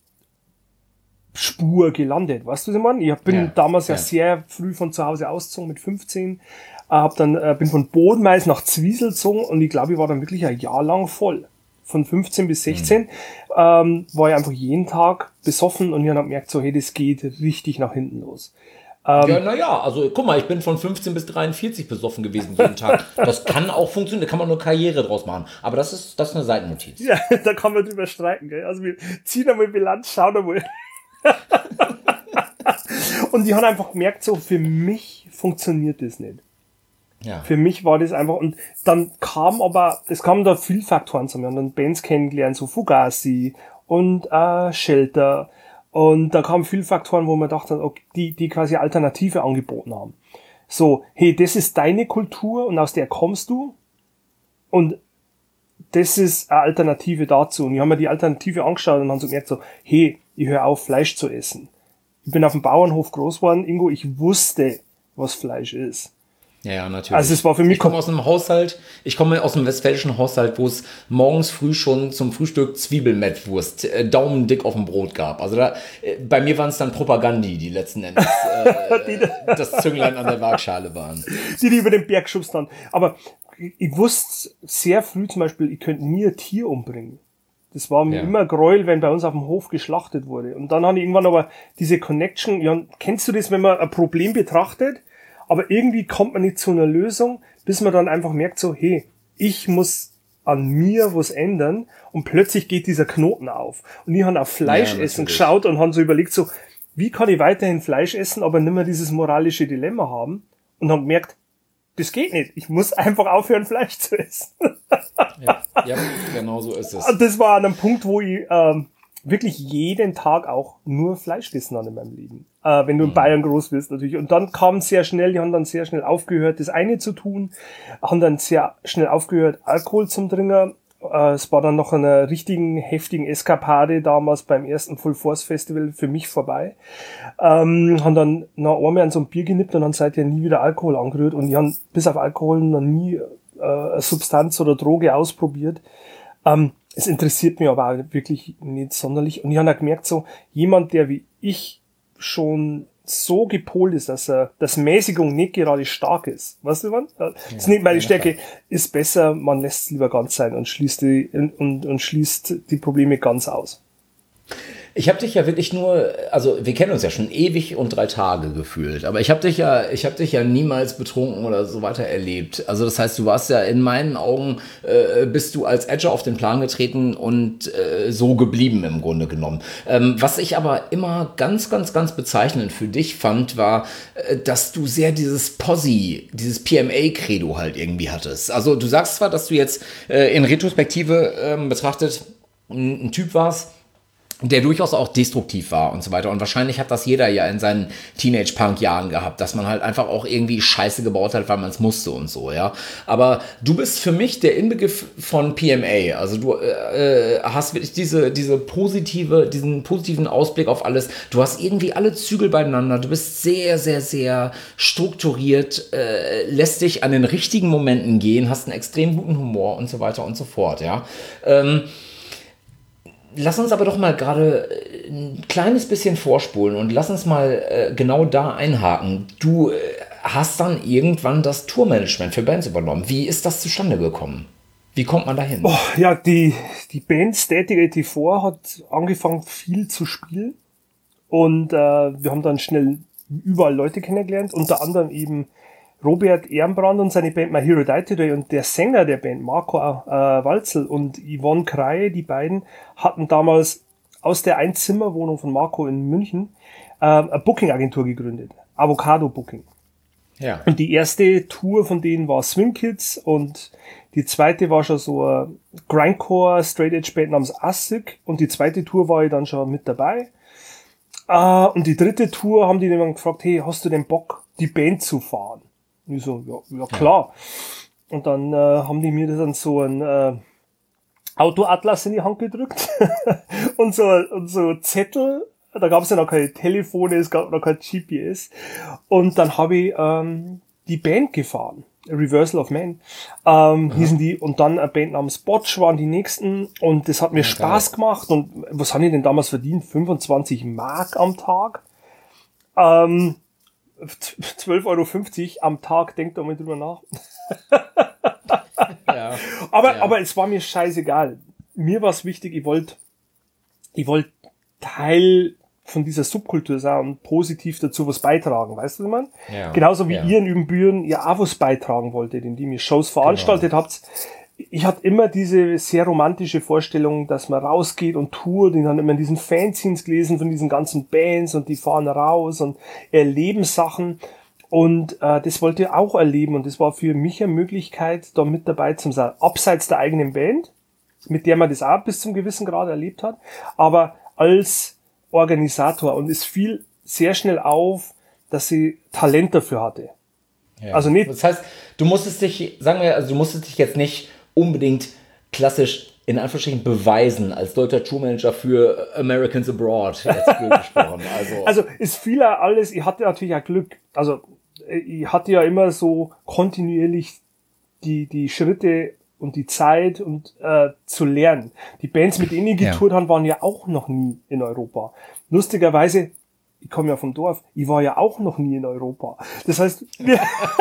Spur gelandet. Weißt du, was ich meine? Ich bin ja, damals ja. ja sehr früh von zu Hause ausgezogen, mit fünfzehn. Äh, hab dann, äh, bin von Bodenmais nach Zwiesel gezogen und ich glaube, ich war dann wirklich ein Jahr lang voll. Von fünfzehn bis sechzehn mhm. ähm, war ich einfach jeden Tag besoffen und ich habe gemerkt, so, hey, das geht richtig nach hinten los. Ähm, ja, naja, also guck mal, ich bin von fünfzehn bis dreiundvierzig besoffen gewesen jeden Tag. Das kann auch funktionieren, da kann man nur Karriere draus machen. Aber das ist, das ist eine Seitennotiz. Ja, da kann man drüber streiten, gell? Also wir ziehen einmal Bilanz, schauen einmal. Und ich habe einfach gemerkt, so, für mich funktioniert das nicht. Ja. Für mich war das einfach, und dann kam aber, es kamen da viele Faktoren zusammen. Wir haben dann Bands kennengelernt, so Fugazi und äh, Shelter. Und da kamen viele Faktoren, wo man dachte, okay, die, die quasi Alternative angeboten haben. So, hey, das ist deine Kultur und aus der kommst du und das ist eine Alternative dazu. Und ich habe mir die Alternative angeschaut und haben so gemerkt so, hey, ich höre auf, Fleisch zu essen. Ich bin auf dem Bauernhof groß geworden, Ingo, ich wusste, was Fleisch ist. Ja, ja, natürlich. Also es war für mich. Ich komme aus einem Haushalt, ich komme aus einem westfälischen Haushalt, wo es morgens früh schon zum Frühstück Zwiebelmettwurst, äh, daumendick auf dem Brot gab. Also da, äh, bei mir waren es dann Propagandi, die letzten Endes äh, das Zünglein an der Waagschale waren. Die, die über den Berg schubst haben. Aber ich wusste sehr früh zum Beispiel, ich könnte nie ein Tier umbringen. Das war mir ja. immer Gräuel, wenn bei uns auf dem Hof geschlachtet wurde. Und dann habe ich irgendwann aber diese Connection, ja, kennst du das, wenn man ein Problem betrachtet, aber irgendwie kommt man nicht zu einer Lösung, bis man dann einfach merkt so, hey, ich muss an mir was ändern und plötzlich geht dieser Knoten auf. Und ich habe auf Fleisch ja, essen geschaut und habe so überlegt so, wie kann ich weiterhin Fleisch essen, aber nicht mehr dieses moralische Dilemma haben und habe gemerkt, das geht nicht. Ich muss einfach aufhören, Fleisch zu essen. Ja, ja, genau so ist es. Und das war an einem Punkt, wo ich ähm, wirklich jeden Tag auch nur Fleisch gegessen habe in meinem Leben. Äh, wenn du in Bayern groß bist natürlich. Und dann kam sehr schnell, die haben dann sehr schnell aufgehört, das eine zu tun, haben dann sehr schnell aufgehört, Alkohol zum Trinken. Äh, es war dann noch eine richtigen, heftigen Eskapade damals beim ersten Full Force Festival für mich vorbei. Ähm, haben dann noch einmal an so ein Bier genippt und dann seither nie wieder Alkohol angerührt. Und die haben bis auf Alkohol noch nie äh, eine Substanz oder Droge ausprobiert. Ähm, es interessiert mich aber auch wirklich nicht sonderlich. Und ich habe auch gemerkt, so jemand, der wie ich schon so gepolt ist, dass er, dass Mäßigung nicht gerade stark ist. Weißt du, was? Das ja, ist nicht meine Stärke. Fall. Ist besser, man lässt es lieber ganz sein und schließt die, und, und schließt die Probleme ganz aus. Ich habe dich ja wirklich nur, also wir kennen uns ja schon ewig und drei Tage gefühlt, aber ich habe dich ja, ich habe dich ja niemals betrunken oder so weiter erlebt. Also das heißt, du warst ja in meinen Augen, äh, bist du als Edger auf den Plan getreten und äh, so geblieben im Grunde genommen. Ähm, was ich aber immer ganz, ganz, ganz bezeichnend für dich fand, war, äh, dass du sehr dieses Posse, dieses P M A-Credo halt irgendwie hattest. Also du sagst zwar, dass du jetzt äh, in Retrospektive äh, betrachtet ein, ein Typ warst, der durchaus auch destruktiv war und so weiter. Und wahrscheinlich hat das jeder ja in seinen Teenage-Punk-Jahren gehabt, dass man halt einfach auch irgendwie Scheiße gebaut hat, weil man es musste und so, ja. Aber du bist für mich der Inbegriff von P M A. Also du äh, hast wirklich diese, diese positive, diesen positiven Ausblick auf alles. Du hast irgendwie alle Zügel beieinander. Du bist sehr, sehr, sehr strukturiert, äh, lässt dich an den richtigen Momenten gehen, hast einen extrem guten Humor und so weiter und so fort, ja. Ähm, Lass uns aber doch mal gerade ein kleines bisschen vorspulen und lass uns mal äh, genau da einhaken. Du äh, hast dann irgendwann das Tourmanagement für Bands übernommen. Wie ist das zustande gekommen? Wie kommt man dahin? Oh, ja, die, die Band Static vierundachtzig hat angefangen viel zu spielen und äh, wir haben dann schnell überall Leute kennengelernt, unter anderem eben Robert Ehrenbrand und seine Band My Hero Died Today und der Sänger der Band, Marco äh, Walzel und Yvonne Kreie, die beiden hatten damals aus der Einzimmerwohnung von Marco in München äh, eine Booking-Agentur gegründet, Avocado Booking. Ja. Und die erste Tour von denen war Swing Kids und die zweite war schon so eine Grindcore Straight Edge Band namens Assig und die zweite Tour war ich dann schon mit dabei. Uh, und die dritte Tour haben die dann gefragt, hey, hast du denn Bock, die Band zu fahren? Und ich so, ja, ja klar. Ja. Und dann äh, haben die mir dann so ein äh, Autoatlas in die Hand gedrückt und so und so Zettel. Da gab es ja noch keine Telefone, es gab noch kein G P S. Und dann habe ich ähm, die Band gefahren. Reversal of Man ähm, hießen die. Und dann eine Band namens Botch waren die nächsten. Und das hat mir ja, Spaß geil. gemacht. Und was haben die denn damals verdient? fünfundzwanzig Mark am Tag. Ähm, zwölf Euro fünfzig am Tag, denkt doch mal drüber nach. ja, aber, ja. aber es war mir scheißegal. Mir war es wichtig, ich wollte ich wollte Teil von dieser Subkultur sein und positiv dazu was beitragen, weißt du, was ich meine? Ja. Genauso wie ja. ihr in Übenbüren ja auch was beitragen wolltet, indem ihr Shows veranstaltet genau. habt. Ich hatte immer diese sehr romantische Vorstellung, dass man rausgeht und tourt. Ich habe immer in diesen Fanzines gelesen von diesen ganzen Bands und die fahren raus und erleben Sachen. Und äh, das wollte ich auch erleben und das war für mich eine Möglichkeit, da mit dabei zu sein. Abseits der eigenen Band, mit der man das auch bis zum gewissen Grad erlebt hat, aber als Organisator. Und es fiel sehr schnell auf, dass ich Talent dafür hatte. Ja. Also nicht. Das heißt, du musstest dich, sagen wir, also du musstest dich jetzt nicht unbedingt klassisch in Anführungsstrichen beweisen als deutscher Tourmanager für Americans Abroad, jetzt blöd gesprochen. Also, also ist viel alles, ich hatte natürlich auch Glück, also ich hatte ja immer so kontinuierlich die, die Schritte und die Zeit und äh, zu lernen. Die Bands, mit denen ich getourt ja. haben, waren ja auch noch nie in Europa. Lustigerweise, ich komme ja vom Dorf, ich war ja auch noch nie in Europa. Das heißt, wir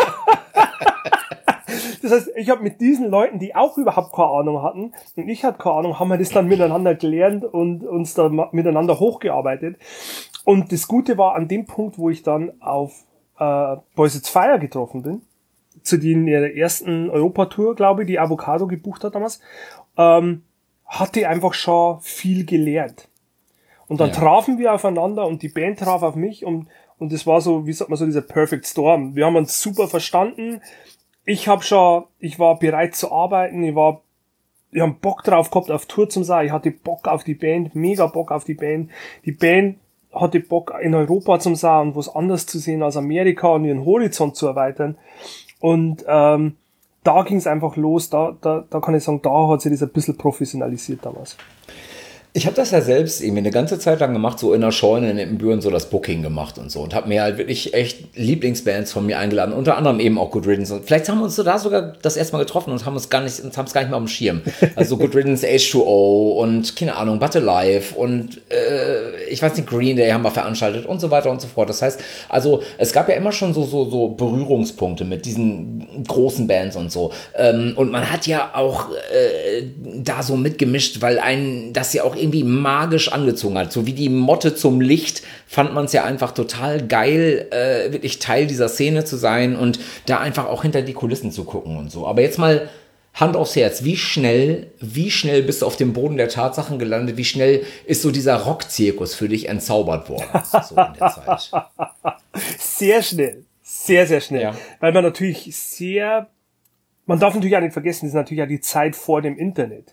das heißt, ich habe mit diesen Leuten, die auch überhaupt keine Ahnung hatten, und ich hatte keine Ahnung, haben wir das dann miteinander gelernt und uns da miteinander hochgearbeitet. Und das Gute war an dem Punkt, wo ich dann auf äh, Boys It's Fire getroffen bin, zu denen ihrer ersten Europatour, glaube ich, die Avocado gebucht hat damals, ähm, hatte ich einfach schon viel gelernt. Und dann ja. trafen wir aufeinander und die Band traf auf mich und und das war so, wie sagt man so, dieser Perfect Storm. Wir haben uns super verstanden. Ich habe schon, ich war bereit zu arbeiten, ich war, ich habe Bock drauf gehabt, auf Tour zu sein, ich hatte Bock auf die Band, mega Bock auf die Band. Die Band hatte Bock, in Europa zu sein und was anderes zu sehen als Amerika und ihren Horizont zu erweitern. Und ähm, da ging es einfach los, da, da, da kann ich sagen, da hat sich das ein bisschen professionalisiert damals. Ich habe das ja selbst irgendwie eine ganze Zeit lang gemacht, so in der Scheune in Ippenbüren so das Booking gemacht und so und habe mir halt wirklich echt Lieblingsbands von mir eingeladen, unter anderem eben auch Good Riddance. Und vielleicht haben wir uns so da sogar das erste Mal getroffen und haben uns gar nicht, uns haben es gar nicht mehr auf dem Schirm. Also Good Riddance, H two O und keine Ahnung, But Alive und äh, ich weiß nicht, Green Day haben wir veranstaltet und so weiter und so fort. Das heißt, also es gab ja immer schon so so so Berührungspunkte mit diesen großen Bands und so. Ähm, und man hat ja auch äh, da so mitgemischt, weil einen das ja auch irgendwie magisch angezogen hat. So wie die Motte zum Licht fand man es ja einfach total geil, äh, wirklich Teil dieser Szene zu sein und da einfach auch hinter die Kulissen zu gucken und so. Aber jetzt mal Hand aufs Herz, wie schnell, wie schnell bist du auf dem Boden der Tatsachen gelandet? Wie schnell ist so dieser Rockzirkus für dich entzaubert worden? So in der Zeit. Sehr schnell. Sehr, sehr schnell. Ja. Weil man natürlich sehr, man darf natürlich auch nicht vergessen, das ist natürlich auch die Zeit vor dem Internet.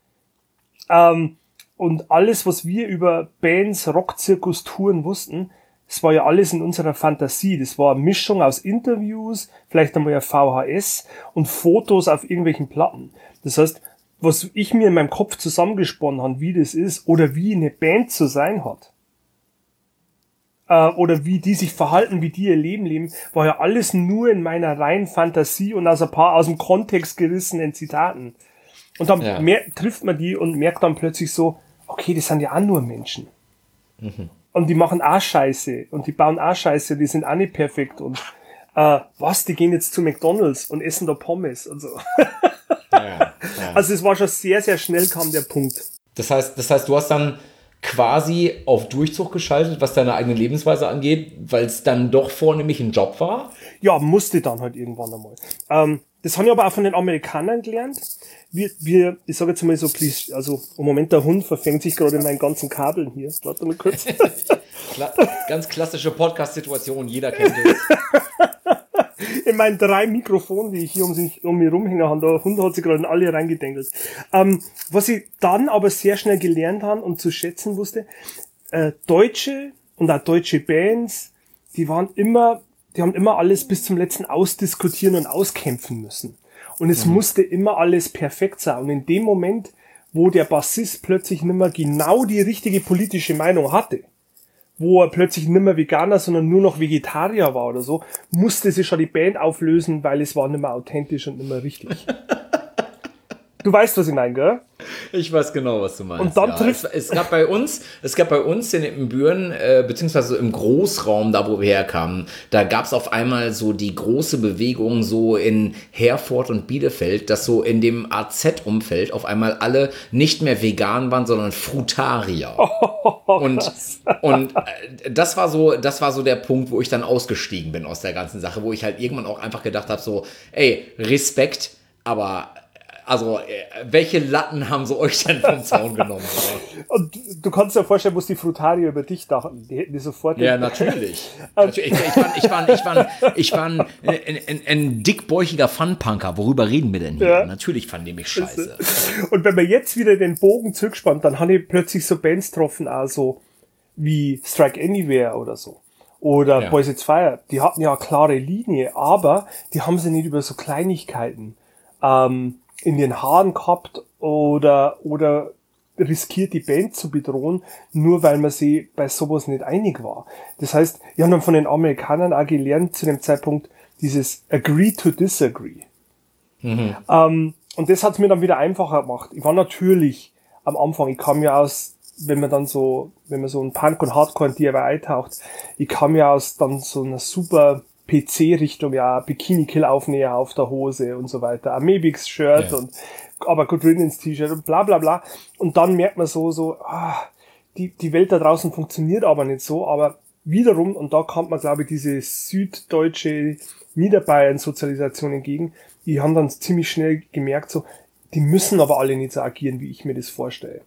Ähm, Und alles, was wir über Bands, Rockzirkus, Touren wussten, das war ja alles in unserer Fantasie. Das war eine Mischung aus Interviews, vielleicht einmal ein V H S und Fotos auf irgendwelchen Platten. Das heißt, was ich mir in meinem Kopf zusammengesponnen habe, wie das ist oder wie eine Band zu sein hat, äh, oder wie die sich verhalten, wie die ihr Leben leben, war ja alles nur in meiner reinen Fantasie und aus ein paar aus dem Kontext gerissenen Zitaten. Und dann ja. mehr, trifft man die und merkt dann plötzlich so, okay, das sind ja auch nur Menschen. Mhm. Und die machen auch Scheiße. Und die bauen auch Scheiße. Die sind auch nicht perfekt. Und äh, was, die gehen jetzt zu McDonald's und essen da Pommes und so. Ja, ja. Also es war schon sehr, sehr schnell kam der Punkt. Das heißt, das heißt, du hast dann quasi auf Durchzug geschaltet, was deine eigene Lebensweise angeht, weil es dann doch vornehmlich ein Job war? Ja, musste dann halt irgendwann einmal. Ähm, das haben wir aber auch von den Amerikanern gelernt. Wir, wir, ich sage jetzt mal so, also im Moment der Hund verfängt sich gerade in meinen ganzen Kabeln hier. Warte mal kurz. Kla- ganz klassische Podcast-Situation, jeder kennt es. In meinen drei Mikrofonen, die ich hier um, sich, um mich rumhängen habe, der Hund hat sich gerade in alle reingedengelt. Ähm, was ich dann aber sehr schnell gelernt habe und zu schätzen wusste, äh, Deutsche und auch deutsche Bands, die waren immer, die haben immer alles bis zum letzten ausdiskutieren und auskämpfen müssen. Und es mhm. musste immer alles perfekt sein. Und in dem Moment, wo der Bassist plötzlich nicht mehr genau die richtige politische Meinung hatte, wo er plötzlich nicht mehr Veganer, sondern nur noch Vegetarier war oder so, musste sich schon die Band auflösen, weil es war nicht mehr authentisch und nicht mehr richtig. Du weißt, was ich meine, gell? Ich weiß genau, was du meinst. Und dann ja. trifft es, es gab bei uns, es gab bei uns in Ippenbüren, äh, beziehungsweise im Großraum, da wo wir herkamen, da gab es auf einmal so die große Bewegung so in Herford und Bielefeld, dass so in dem A Z-Umfeld auf einmal alle nicht mehr vegan waren, sondern Frutarier. Oh, und und äh, das war so, das war so der Punkt, wo ich dann ausgestiegen bin aus der ganzen Sache, wo ich halt irgendwann auch einfach gedacht habe, so, ey, Respekt, aber also, welche Latten haben sie euch denn vom Zaun genommen? Oder? Und du kannst dir vorstellen, was die Frutarier über dich dachten. Die hätten die sofort... Ja, natürlich. natürlich. Ich, ich, war, ich, war, ich, war, ich war ein, ein, ein, ein dickbäuchiger Funpunker. Worüber reden wir denn hier? Ja. Natürlich fanden die mich scheiße. Und wenn man jetzt wieder den Bogen zurückspannt, dann habe ich plötzlich so Bands getroffen, also wie Strike Anywhere oder so. oder Ja. Boys It's Fire, die hatten ja eine klare Linie, aber die haben sie nicht über so Kleinigkeiten ähm, in den Haaren gehabt oder oder riskiert die Band zu bedrohen, nur weil man sie bei sowas nicht einig war. Das heißt, wir haben dann von den Amerikanern auch gelernt zu dem Zeitpunkt dieses Agree to Disagree. Mhm. Ähm, und das hat's mir dann wieder einfacher gemacht. Ich war natürlich am Anfang, ich kam ja aus, wenn man dann so, wenn man so ein Punk und Hardcore in D I Y eintaucht, ich kam ja aus dann so einer super P C-Richtung, ja, Bikini-Kill-Aufnäher auf der Hose und so weiter, Amebix-Shirt Ja. und aber Good Riddance-T-Shirt und bla bla bla. Und dann merkt man so, so, ah, die, die Welt da draußen funktioniert aber nicht so, aber wiederum, und da kommt man, glaube ich, diese süddeutsche Niederbayern-Sozialisation entgegen, die haben dann ziemlich schnell gemerkt, so, die müssen aber alle nicht so agieren, wie ich mir das vorstelle.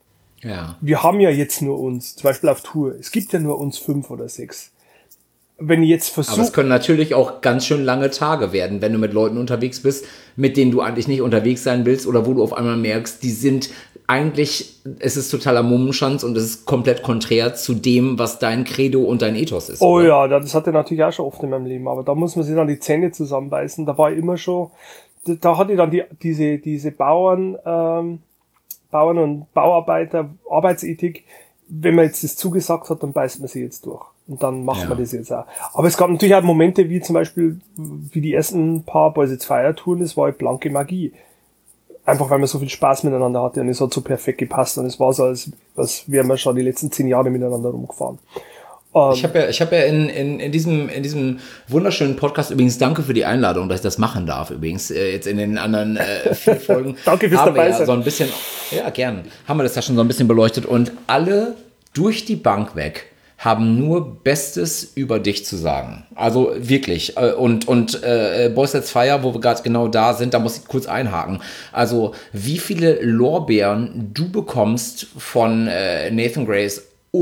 Ja. Wir haben ja jetzt nur uns, zum Beispiel auf Tour, es gibt ja nur uns fünf oder sechs. Wenn ich jetzt Aber es versuche, können natürlich auch ganz schön lange Tage werden, wenn du mit Leuten unterwegs bist, mit denen du eigentlich nicht unterwegs sein willst oder wo du auf einmal merkst, die sind eigentlich, es ist totaler Mummenschanz und es ist komplett konträr zu dem, was dein Credo und dein Ethos ist. oh oder? ja, das hatte ich natürlich auch schon oft in meinem Leben, aber da muss man sich dann die Zähne zusammenbeißen. Da war ich immer schon, da, da hatte ich dann die, diese, diese Bauern, ähm, Bauern und Bauarbeiter, Arbeitsethik. Wenn man jetzt das zugesagt hat, dann beißt man sie jetzt durch. Und dann macht Ja. man das jetzt auch. Aber es gab natürlich auch Momente, wie zum Beispiel, wie die ersten paar Boys It's Fire Touren, das war halt blanke Magie. Einfach weil man so viel Spaß miteinander hatte und es hat so perfekt gepasst und es war so, als, als wären wir schon die letzten zehn Jahre miteinander rumgefahren. Ähm, Ich habe ja, ich hab ja in, in, in, diesem, in diesem wunderschönen Podcast, übrigens danke für die Einladung, dass ich das machen darf, übrigens, äh, jetzt in den anderen äh, vier Folgen. Danke fürs haben wir dabei ja sein. so ein bisschen, ja, gern, haben wir das ja schon so ein bisschen beleuchtet und alle durch die Bank weg haben nur Bestes über dich zu sagen. Also wirklich. Äh, Und, und äh, Boys It's Fire, wo wir gerade genau da sind, da muss ich kurz einhaken. Also wie viele Lorbeeren du bekommst von äh, Nathan Grace,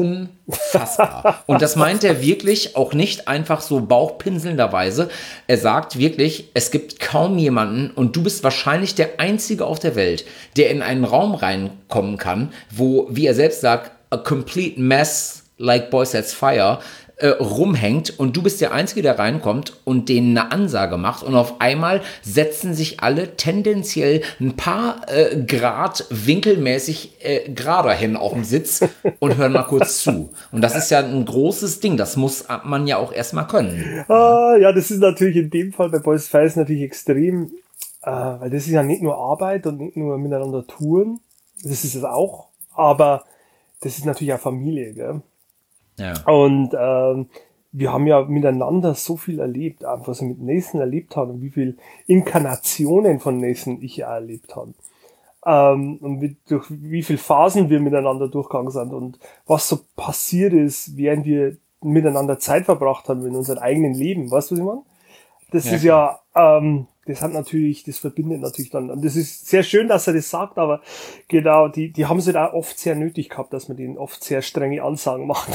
unfassbar. Und das meint er wirklich auch nicht einfach so bauchpinselnderweise. Er sagt wirklich, es gibt kaum jemanden und du bist wahrscheinlich der Einzige auf der Welt, der in einen Raum reinkommen kann, wo, wie er selbst sagt, a complete mess like Boys It's Fire äh, rumhängt und du bist der Einzige, der reinkommt und denen eine Ansage macht und auf einmal setzen sich alle tendenziell ein paar äh, Grad winkelmäßig äh, gerader hin auf dem Sitz und hören mal kurz zu. Und das ist ja ein großes Ding, das muss man ja auch erstmal können. Ah, ja, das ist natürlich in dem Fall bei Boys It's Fire ist natürlich extrem, äh, weil das ist ja nicht nur Arbeit und nicht nur miteinander touren, das ist es auch, aber das ist natürlich auch Familie, gell? Ja. Und ähm, wir haben ja miteinander so viel erlebt, einfach was wir mit Nathan erlebt haben und wie viel Inkarnationen von Nathan ich auch erlebt habe. Ähm, und wie, durch wie viele Phasen wir miteinander durchgegangen sind und was so passiert ist, während wir miteinander Zeit verbracht haben in unserem eigenen Leben. Weißt du, was ich meine? Das Ja, ist ja, ähm, das hat natürlich, das verbindet natürlich dann. Und das ist sehr schön, dass er das sagt, aber genau, die, die haben es halt auch oft sehr nötig gehabt, dass man denen oft sehr strenge Ansagen macht.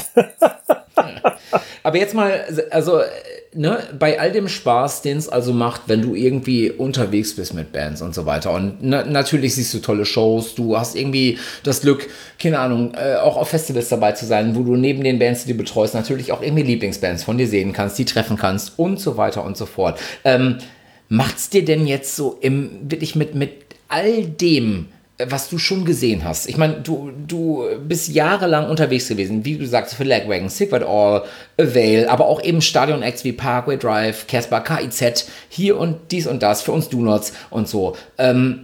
Aber jetzt mal, also, ne, bei all dem Spaß, den es also macht, wenn du irgendwie unterwegs bist mit Bands und so weiter. Und na, natürlich siehst du tolle Shows, du hast irgendwie das Glück, keine Ahnung, äh, auch auf Festivals dabei zu sein, wo du neben den Bands, die du betreust, natürlich auch irgendwie Lieblingsbands von dir sehen kannst, die treffen kannst und so weiter und so fort. Ähm, macht's dir denn jetzt so im, wirklich mit, mit all dem, was du schon gesehen hast. Ich meine, du, du bist jahrelang unterwegs gewesen, wie du sagst, für Lagwagon, Sick But All, Avail, aber auch eben Stadion-Acts wie Parkway Drive, Casper, K I Z, hier und dies und das, für uns Do-Nots und so. Ähm,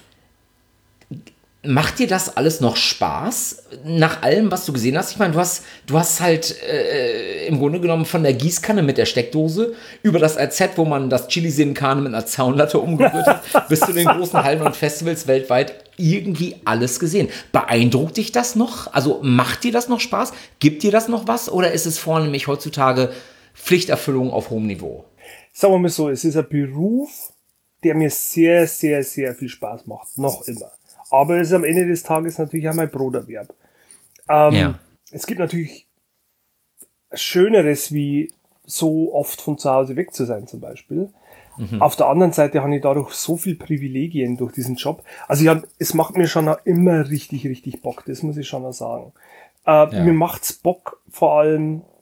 macht dir das alles noch Spaß, nach allem, was du gesehen hast? Ich meine, du hast, du hast halt äh, im Grunde genommen von der Gießkanne mit der Steckdose über das R Z, wo man das Chili Sin Carne mit einer Zaunlatte umgerührt hat, bis zu den großen Hallen und Festivals weltweit irgendwie alles gesehen. Beeindruckt dich das noch? Also macht dir das noch Spaß? Gibt dir das noch was? Oder ist es vornehmlich heutzutage Pflichterfüllung auf hohem Niveau? Sagen wir mal so, es ist ein Beruf, der mir sehr, sehr, sehr viel Spaß macht. Noch immer. Aber es ist am Ende des Tages natürlich auch mein Broterwerb. Ähm, Ja. Es gibt natürlich Schöneres, wie so oft von zu Hause weg zu sein, zum Beispiel. Mhm. Auf der anderen Seite habe ich dadurch so viel Privilegien durch diesen Job. Also ich hab, es macht mir schon auch immer richtig, richtig Bock. Das muss ich schon auch sagen. Äh, Ja. Mir macht's Bock, vor allem,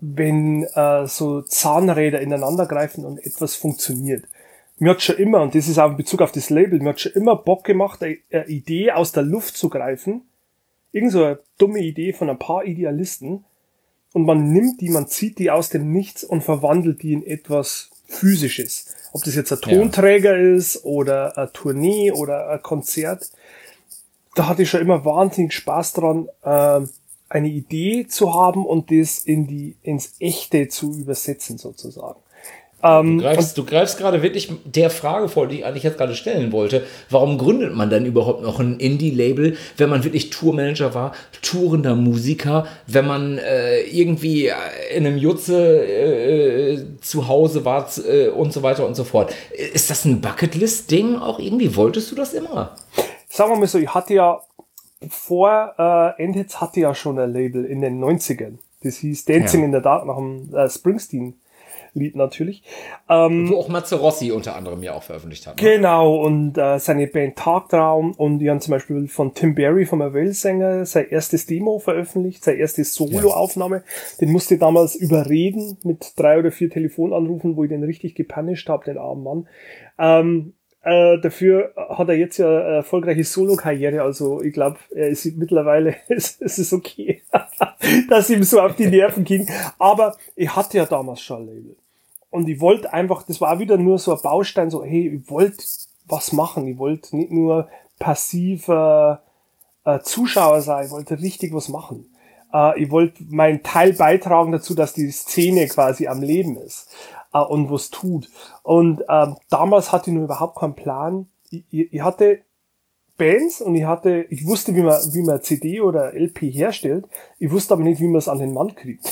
wenn äh, so Zahnräder ineinander greifen und etwas funktioniert. Mir hat schon immer, und das ist auch in Bezug auf das Label, mir hat schon immer Bock gemacht, eine, eine Idee aus der Luft zu greifen. Irgend so eine dumme Idee von ein paar Idealisten. Und man nimmt die, man zieht die aus dem Nichts und verwandelt die in etwas Physisches. Ob das jetzt ein Tonträger ja. ist oder eine Tournee oder ein Konzert. Da hatte ich schon immer wahnsinnig Spaß dran, äh, eine Idee zu haben und das in die ins Echte zu übersetzen sozusagen. Du greifst, du greifst gerade wirklich der Frage vor, die ich eigentlich jetzt gerade stellen wollte. Warum gründet man denn überhaupt noch ein Indie-Label, wenn man wirklich Tourmanager war, tourender Musiker, wenn man äh, irgendwie in einem Jutze äh, zu Hause war äh, und so weiter und so fort? Ist das ein Bucketlist-Ding auch irgendwie? Wolltest du das immer? Sagen wir mal so, ich hatte ja vor äh, Endhits hatte ja schon ein Label in den neunzigern. Das hieß Dancing ja. in the Dark nach dem äh, Springsteen Lied natürlich. Ähm, Wo auch Matze Rossi unter anderem ja auch veröffentlicht hat. Ne? Genau, und äh, seine Band Tagtraum, und die haben zum Beispiel von Tim Berry, vom Avail-Sänger, sein erstes Demo veröffentlicht, seine erste Solo-Aufnahme. Ja. Den musste ich damals überreden mit drei oder vier Telefonanrufen, wo ich den richtig gepunished habe, den armen Mann. Ähm, äh, dafür hat er jetzt ja eine erfolgreiche Solo-Karriere, also ich glaube, er ist mittlerweile, es, es ist okay, dass ihm so auf die Nerven ging. Aber ich hatte ja damals schon ein Label. Und ich wollte einfach, das war wieder nur so ein Baustein, so, hey, ich wollte was machen. Ich wollte nicht nur passiver äh, Zuschauer sein, ich wollte richtig was machen. Äh, ich wollte meinen Teil beitragen dazu, dass die Szene quasi am Leben ist äh, und was tut. Und äh, damals hatte ich nur überhaupt keinen Plan. Ich, ich, ich hatte Bands und ich hatte, ich wusste, wie man, wie man C D oder L P herstellt. Ich wusste aber nicht, wie man es an den Mann kriegt.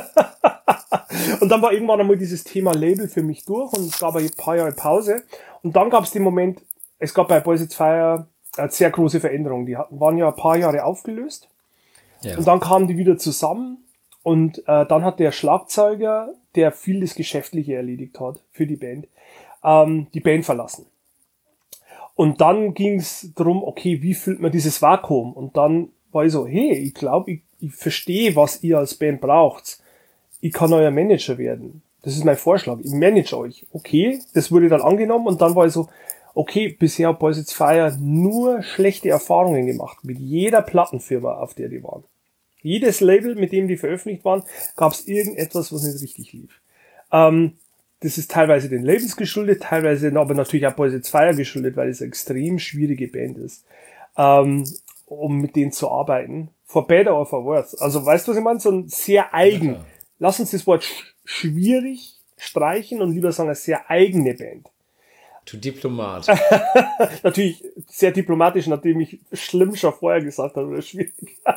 Und dann war irgendwann einmal dieses Thema Label für mich durch und es gab ein paar Jahre Pause. Und dann gab es den Moment, es gab bei Boys It's Fire eine sehr große Veränderung. Die hatten, waren ja ein paar Jahre aufgelöst. Ja. Und dann kamen die wieder zusammen und äh, dann hat der Schlagzeuger, der viel das Geschäftliche erledigt hat für die Band, ähm, die Band verlassen. Und dann ging es darum, okay, wie füllt man dieses Vakuum? Und dann war ich so, hey, ich glaube, ich, ich verstehe, was ihr als Band braucht. Ich kann euer Manager werden. Das ist mein Vorschlag. Ich manage euch. Okay, das wurde dann angenommen und dann war ich so, okay, bisher hat Boys It's Fire nur schlechte Erfahrungen gemacht. Mit jeder Plattenfirma, auf der die waren. Jedes Label, mit dem die veröffentlicht waren, gab es irgendetwas, was nicht richtig lief. Ähm, das ist teilweise den Labels geschuldet, teilweise aber natürlich auch Boys It's Fire geschuldet, weil es eine extrem schwierige Band ist, ähm, um mit denen zu arbeiten. For better or for worse. Also weißt du, was ich meine? So ein sehr eigen. Ja. Lass uns das Wort sch- schwierig streichen und lieber sagen, eine sehr eigene Band. Du Diplomat. Natürlich sehr diplomatisch, nachdem ich schlimm schon vorher gesagt habe, oder schwierig.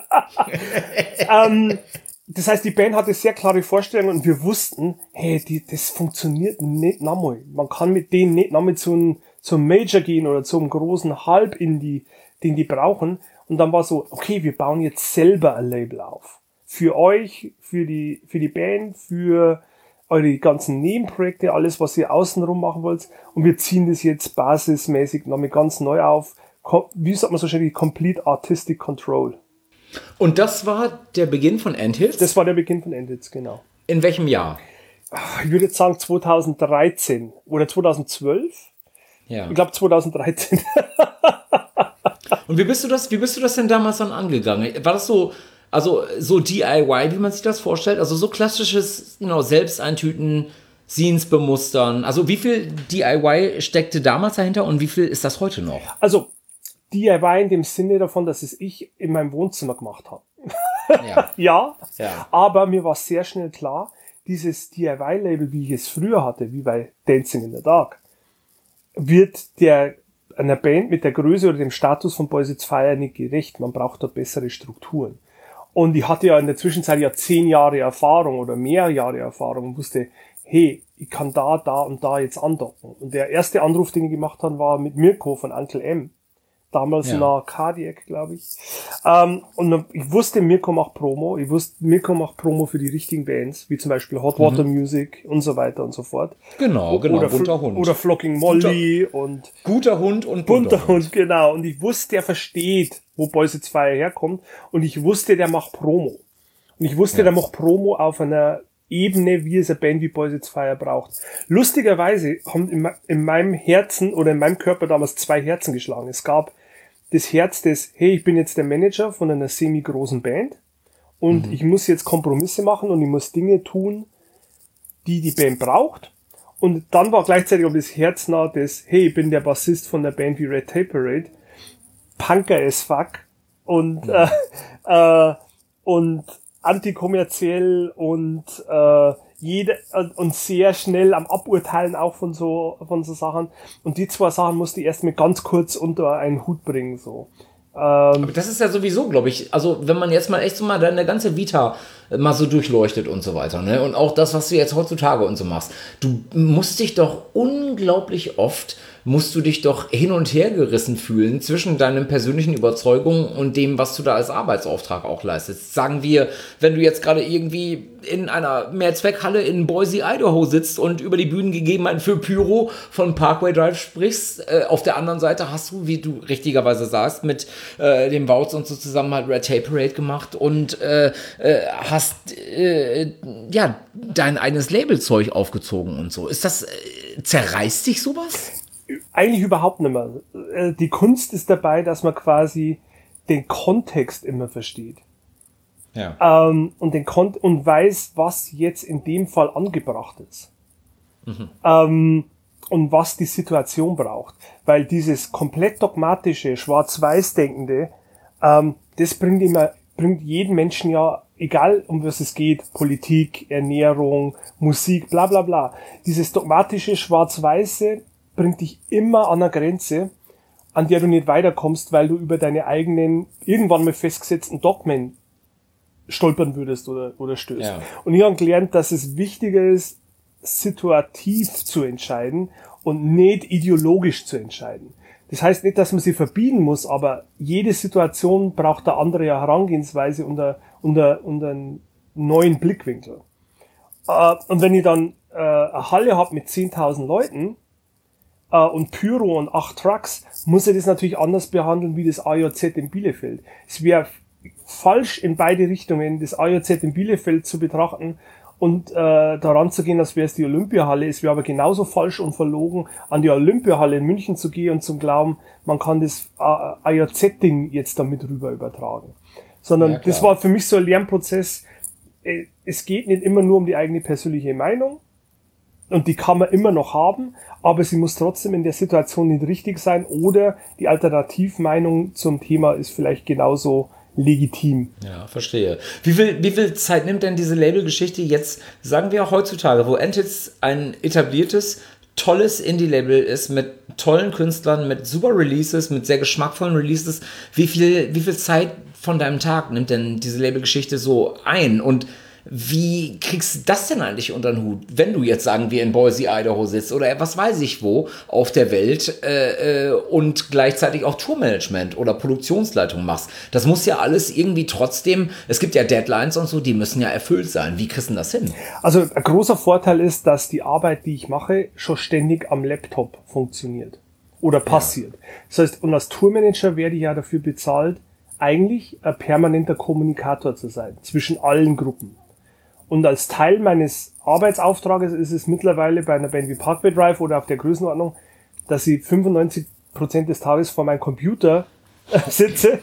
ähm, das heißt, die Band hatte sehr klare Vorstellungen und wir wussten, hey, die, das funktioniert nicht nochmal. Man kann mit denen nicht nochmal zu einem, zum Major gehen oder zum großen Halb-Indie, den die brauchen. Und dann war so, okay, wir bauen jetzt selber ein Label auf. Für euch, für die, für die Band, für eure ganzen Nebenprojekte, alles, was ihr außenrum machen wollt. Und wir ziehen das jetzt basismäßig nochmal ganz neu auf. Wie sagt man so schön, Complete Artistic Control. Und das war der Beginn von Endhits? Das war der Beginn von Endhits, genau. In welchem Jahr? Ich würde jetzt sagen zweitausenddreizehn oder zweitausendzwölf. Ja. Ich glaube zweitausenddreizehn. Und wie bist du das, wie bist du das denn damals dann angegangen? War das so, also so D I Y, wie man sich das vorstellt? Also so klassisches, genau, selbst eintüten, Scenes bemustern. Also wie viel D I Y steckte damals dahinter und wie viel ist das heute noch? Also D I Y in dem Sinne davon, dass es ich in meinem Wohnzimmer gemacht habe. Ja. ja, ja, aber mir war sehr schnell klar, dieses D I Y-Label, wie ich es früher hatte, wie bei Dancing in the Dark, wird der einer Band mit der Größe oder dem Status von Boys It's Fire nicht gerecht. Man braucht da bessere Strukturen. Und ich hatte ja in der Zwischenzeit ja zehn Jahre Erfahrung oder mehr Jahre Erfahrung und wusste, hey, ich kann da, da und da jetzt andocken. Und der erste Anruf, den ich gemacht habe, war mit Mirko von Uncle M. Damals ja. nach Cardiac, glaube ich. Ähm, und ich wusste, Mirko macht Promo. Ich wusste, Mirko macht Promo für die richtigen Bands, wie zum Beispiel Hot Water mhm. Music und so weiter und so fort. Genau, genau, oder bunter Hund. Oder Flocking Molly guter, und... Guter Hund und bunter Hund. Hund, genau. Und ich wusste, der versteht, wo Boys It's Fire herkommt. Und ich wusste, der macht Promo. Und ich wusste, ja. der macht Promo auf einer Ebene, wie es eine Band wie Boys It's Fire braucht. Lustigerweise haben in, in meinem Herzen oder in meinem Körper damals zwei Herzen geschlagen. Es gab das Herz des, hey, ich bin jetzt der Manager von einer semi-großen Band und mhm. ich muss jetzt Kompromisse machen und ich muss Dinge tun, die die Band braucht. Und dann war gleichzeitig auch das Herz nah des, hey, ich bin der Bassist von der Band wie Red Tape Parade, Punker as fuck und, mhm. äh, äh, und antikommerziell und äh, jede und sehr schnell am Aburteilen auch von so von so Sachen, und die zwei Sachen musste ich erst mal ganz kurz unter einen Hut bringen, so. Ähm, Aber das ist ja sowieso, glaube ich, also wenn man jetzt mal echt so mal deine ganze Vita mal so durchleuchtet und so weiter, ne, und auch das, was du jetzt heutzutage und so machst, du musst dich doch unglaublich oft musst du dich doch hin und her gerissen fühlen zwischen deinen persönlichen Überzeugungen und dem, was du da als Arbeitsauftrag auch leistest. Sagen wir, wenn du jetzt gerade irgendwie in einer Mehrzweckhalle in Boise, Idaho sitzt und über die Bühnengegebenheiten für Pyro von Parkway Drive sprichst, äh, auf der anderen Seite hast du, wie du richtigerweise sagst, mit äh, dem Wautz und so zusammen halt Red Tape Parade gemacht und äh, äh, hast äh, ja dein eigenes Labelzeug aufgezogen und so. Ist das, äh, zerreißt dich sowas? Eigentlich überhaupt nicht mehr. Die Kunst ist dabei, dass man quasi den Kontext immer versteht. Ja. Ähm, und den Kon- und weiß, was jetzt in dem Fall angebracht ist. Mhm. Ähm, und was die Situation braucht. Weil dieses komplett dogmatische, schwarz-weiß-denkende, ähm, das bringt immer, bringt jeden Menschen ja, egal um was es geht, Politik, Ernährung, Musik, bla bla bla. Dieses dogmatische, schwarz-weiße bringt dich immer an eine Grenze, an der du nicht weiterkommst, weil du über deine eigenen, irgendwann mal festgesetzten Dogmen stolpern würdest oder, oder stößt. Ja. Und ich habe gelernt, dass es wichtiger ist, situativ zu entscheiden und nicht ideologisch zu entscheiden. Das heißt nicht, dass man sie verbieten muss, aber jede Situation braucht eine andere Herangehensweise und, eine, und, eine, und einen neuen Blickwinkel. Und wenn ich dann äh, eine Halle habe mit zehntausend Leuten, und Pyro und acht Trucks, muss er das natürlich anders behandeln wie das A J Z in Bielefeld. Es wäre falsch in beide Richtungen, das A J Z in Bielefeld zu betrachten und äh, daran zu gehen, als wäre es die Olympiahalle. Es wäre aber genauso falsch und verlogen, an die Olympiahalle in München zu gehen und zu glauben, man kann das A J Z-Ding jetzt damit rüber übertragen. Sondern ja, das war für mich so ein Lernprozess. Es geht nicht immer nur um die eigene persönliche Meinung, und die kann man immer noch haben, aber sie muss trotzdem in der Situation nicht richtig sein, oder die Alternativmeinung zum Thema ist vielleicht genauso legitim. Ja, verstehe. Wie viel, wie viel Zeit nimmt denn diese Labelgeschichte jetzt, sagen wir heutzutage, wo Endhits ein etabliertes, tolles Indie-Label ist, mit tollen Künstlern, mit super Releases, mit sehr geschmackvollen Releases, wie viel, wie viel Zeit von deinem Tag nimmt denn diese Labelgeschichte so ein? Und wie kriegst du das denn eigentlich unter den Hut, wenn du jetzt, sagen wir, in Boise, Idaho sitzt oder was weiß ich wo auf der Welt äh, äh, und gleichzeitig auch Tourmanagement oder Produktionsleitung machst? Das muss ja alles irgendwie trotzdem, es gibt ja Deadlines und so, die müssen ja erfüllt sein. Wie kriegst du das hin? Also ein großer Vorteil ist, dass die Arbeit, die ich mache, schon ständig am Laptop funktioniert oder passiert. Ja. Das heißt, und als Tourmanager werde ich ja dafür bezahlt, eigentlich ein permanenter Kommunikator zu sein zwischen allen Gruppen. Und als Teil meines Arbeitsauftrages ist es mittlerweile bei einer Band wie Parkway Drive oder auf der Größenordnung, dass ich fünfundneunzig Prozent des Tages vor meinem Computer sitze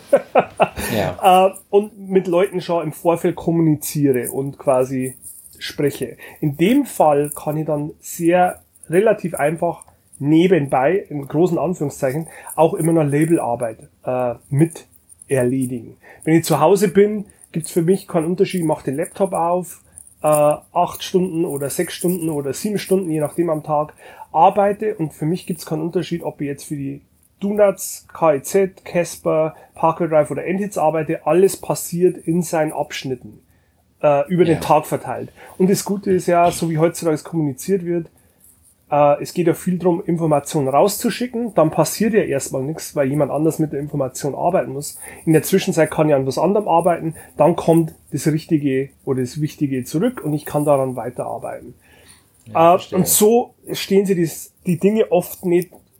ja. und mit Leuten schon im Vorfeld kommuniziere und quasi spreche. In dem Fall kann ich dann sehr relativ einfach nebenbei, in großen Anführungszeichen, auch immer noch Labelarbeit äh, mit erledigen. Wenn ich zu Hause bin, gibt's für mich keinen Unterschied. Ich mache den Laptop auf, äh, acht Stunden oder sechs Stunden oder sieben Stunden, je nachdem am Tag, arbeite, und für mich gibt's keinen Unterschied, ob ich jetzt für die Donuts, K I Z, Casper, Parkway Drive oder Endhits arbeite. Alles passiert in seinen Abschnitten, äh, über ja. den Tag verteilt. Und das Gute ist ja, so wie heutzutage es kommuniziert wird, äh, es geht ja viel darum, Informationen rauszuschicken, dann passiert ja erstmal nichts, weil jemand anders mit der Information arbeiten muss. In der Zwischenzeit kann ich an was anderem arbeiten, dann kommt das Richtige oder das Wichtige zurück und ich kann daran weiterarbeiten. Ja, äh, und so stehen sie die, die Dinge oft nicht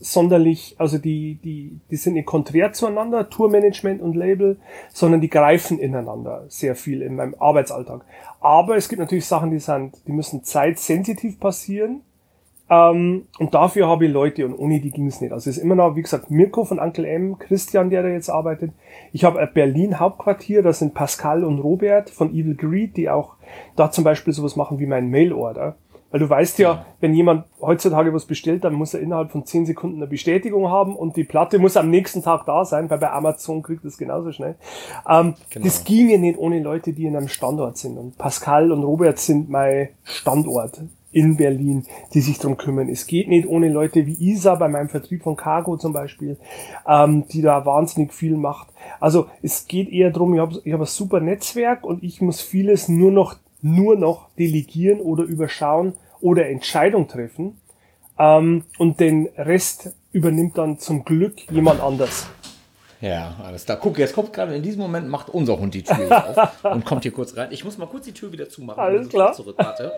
sonderlich, also die, die, die sind nicht konträr zueinander, Tourmanagement und Label, sondern die greifen ineinander sehr viel in meinem Arbeitsalltag. Aber es gibt natürlich Sachen, die sind, die müssen zeitsensitiv passieren. Ähm, und dafür habe ich Leute und ohne die ging es nicht. Also es ist immer noch, wie gesagt, Mirko von Uncle M, Christian, der da jetzt arbeitet. Ich habe ein Berlin-Hauptquartier, das sind Pascal und Robert von Evil Greed, die auch da zum Beispiel sowas machen wie mein Mail-Order. Weil du weißt ja, ja, wenn jemand heutzutage was bestellt, dann muss er innerhalb von zehn Sekunden eine Bestätigung haben und die Platte muss am nächsten Tag da sein, weil bei Amazon kriegt das genauso schnell. Ähm, genau. Das ginge nicht ohne Leute, die in einem Standort sind. Und Pascal und Robert sind mein Standort in Berlin, die sich drum kümmern. Es geht nicht ohne Leute wie Isa bei meinem Vertrieb von Cargo zum Beispiel, ähm, die da wahnsinnig viel macht. Also es geht eher drum, ich habe ich hab ein super Netzwerk und ich muss vieles nur noch nur noch delegieren oder überschauen oder Entscheidung treffen. Ähm, und den Rest übernimmt dann zum Glück jemand anders. Ja, alles klar. Guck, jetzt kommt gerade in diesem Moment, macht unser Hund die Tür hier auf und kommt hier kurz rein. Ich muss mal kurz die Tür wieder zumachen. Alles klar. Zurück, warte.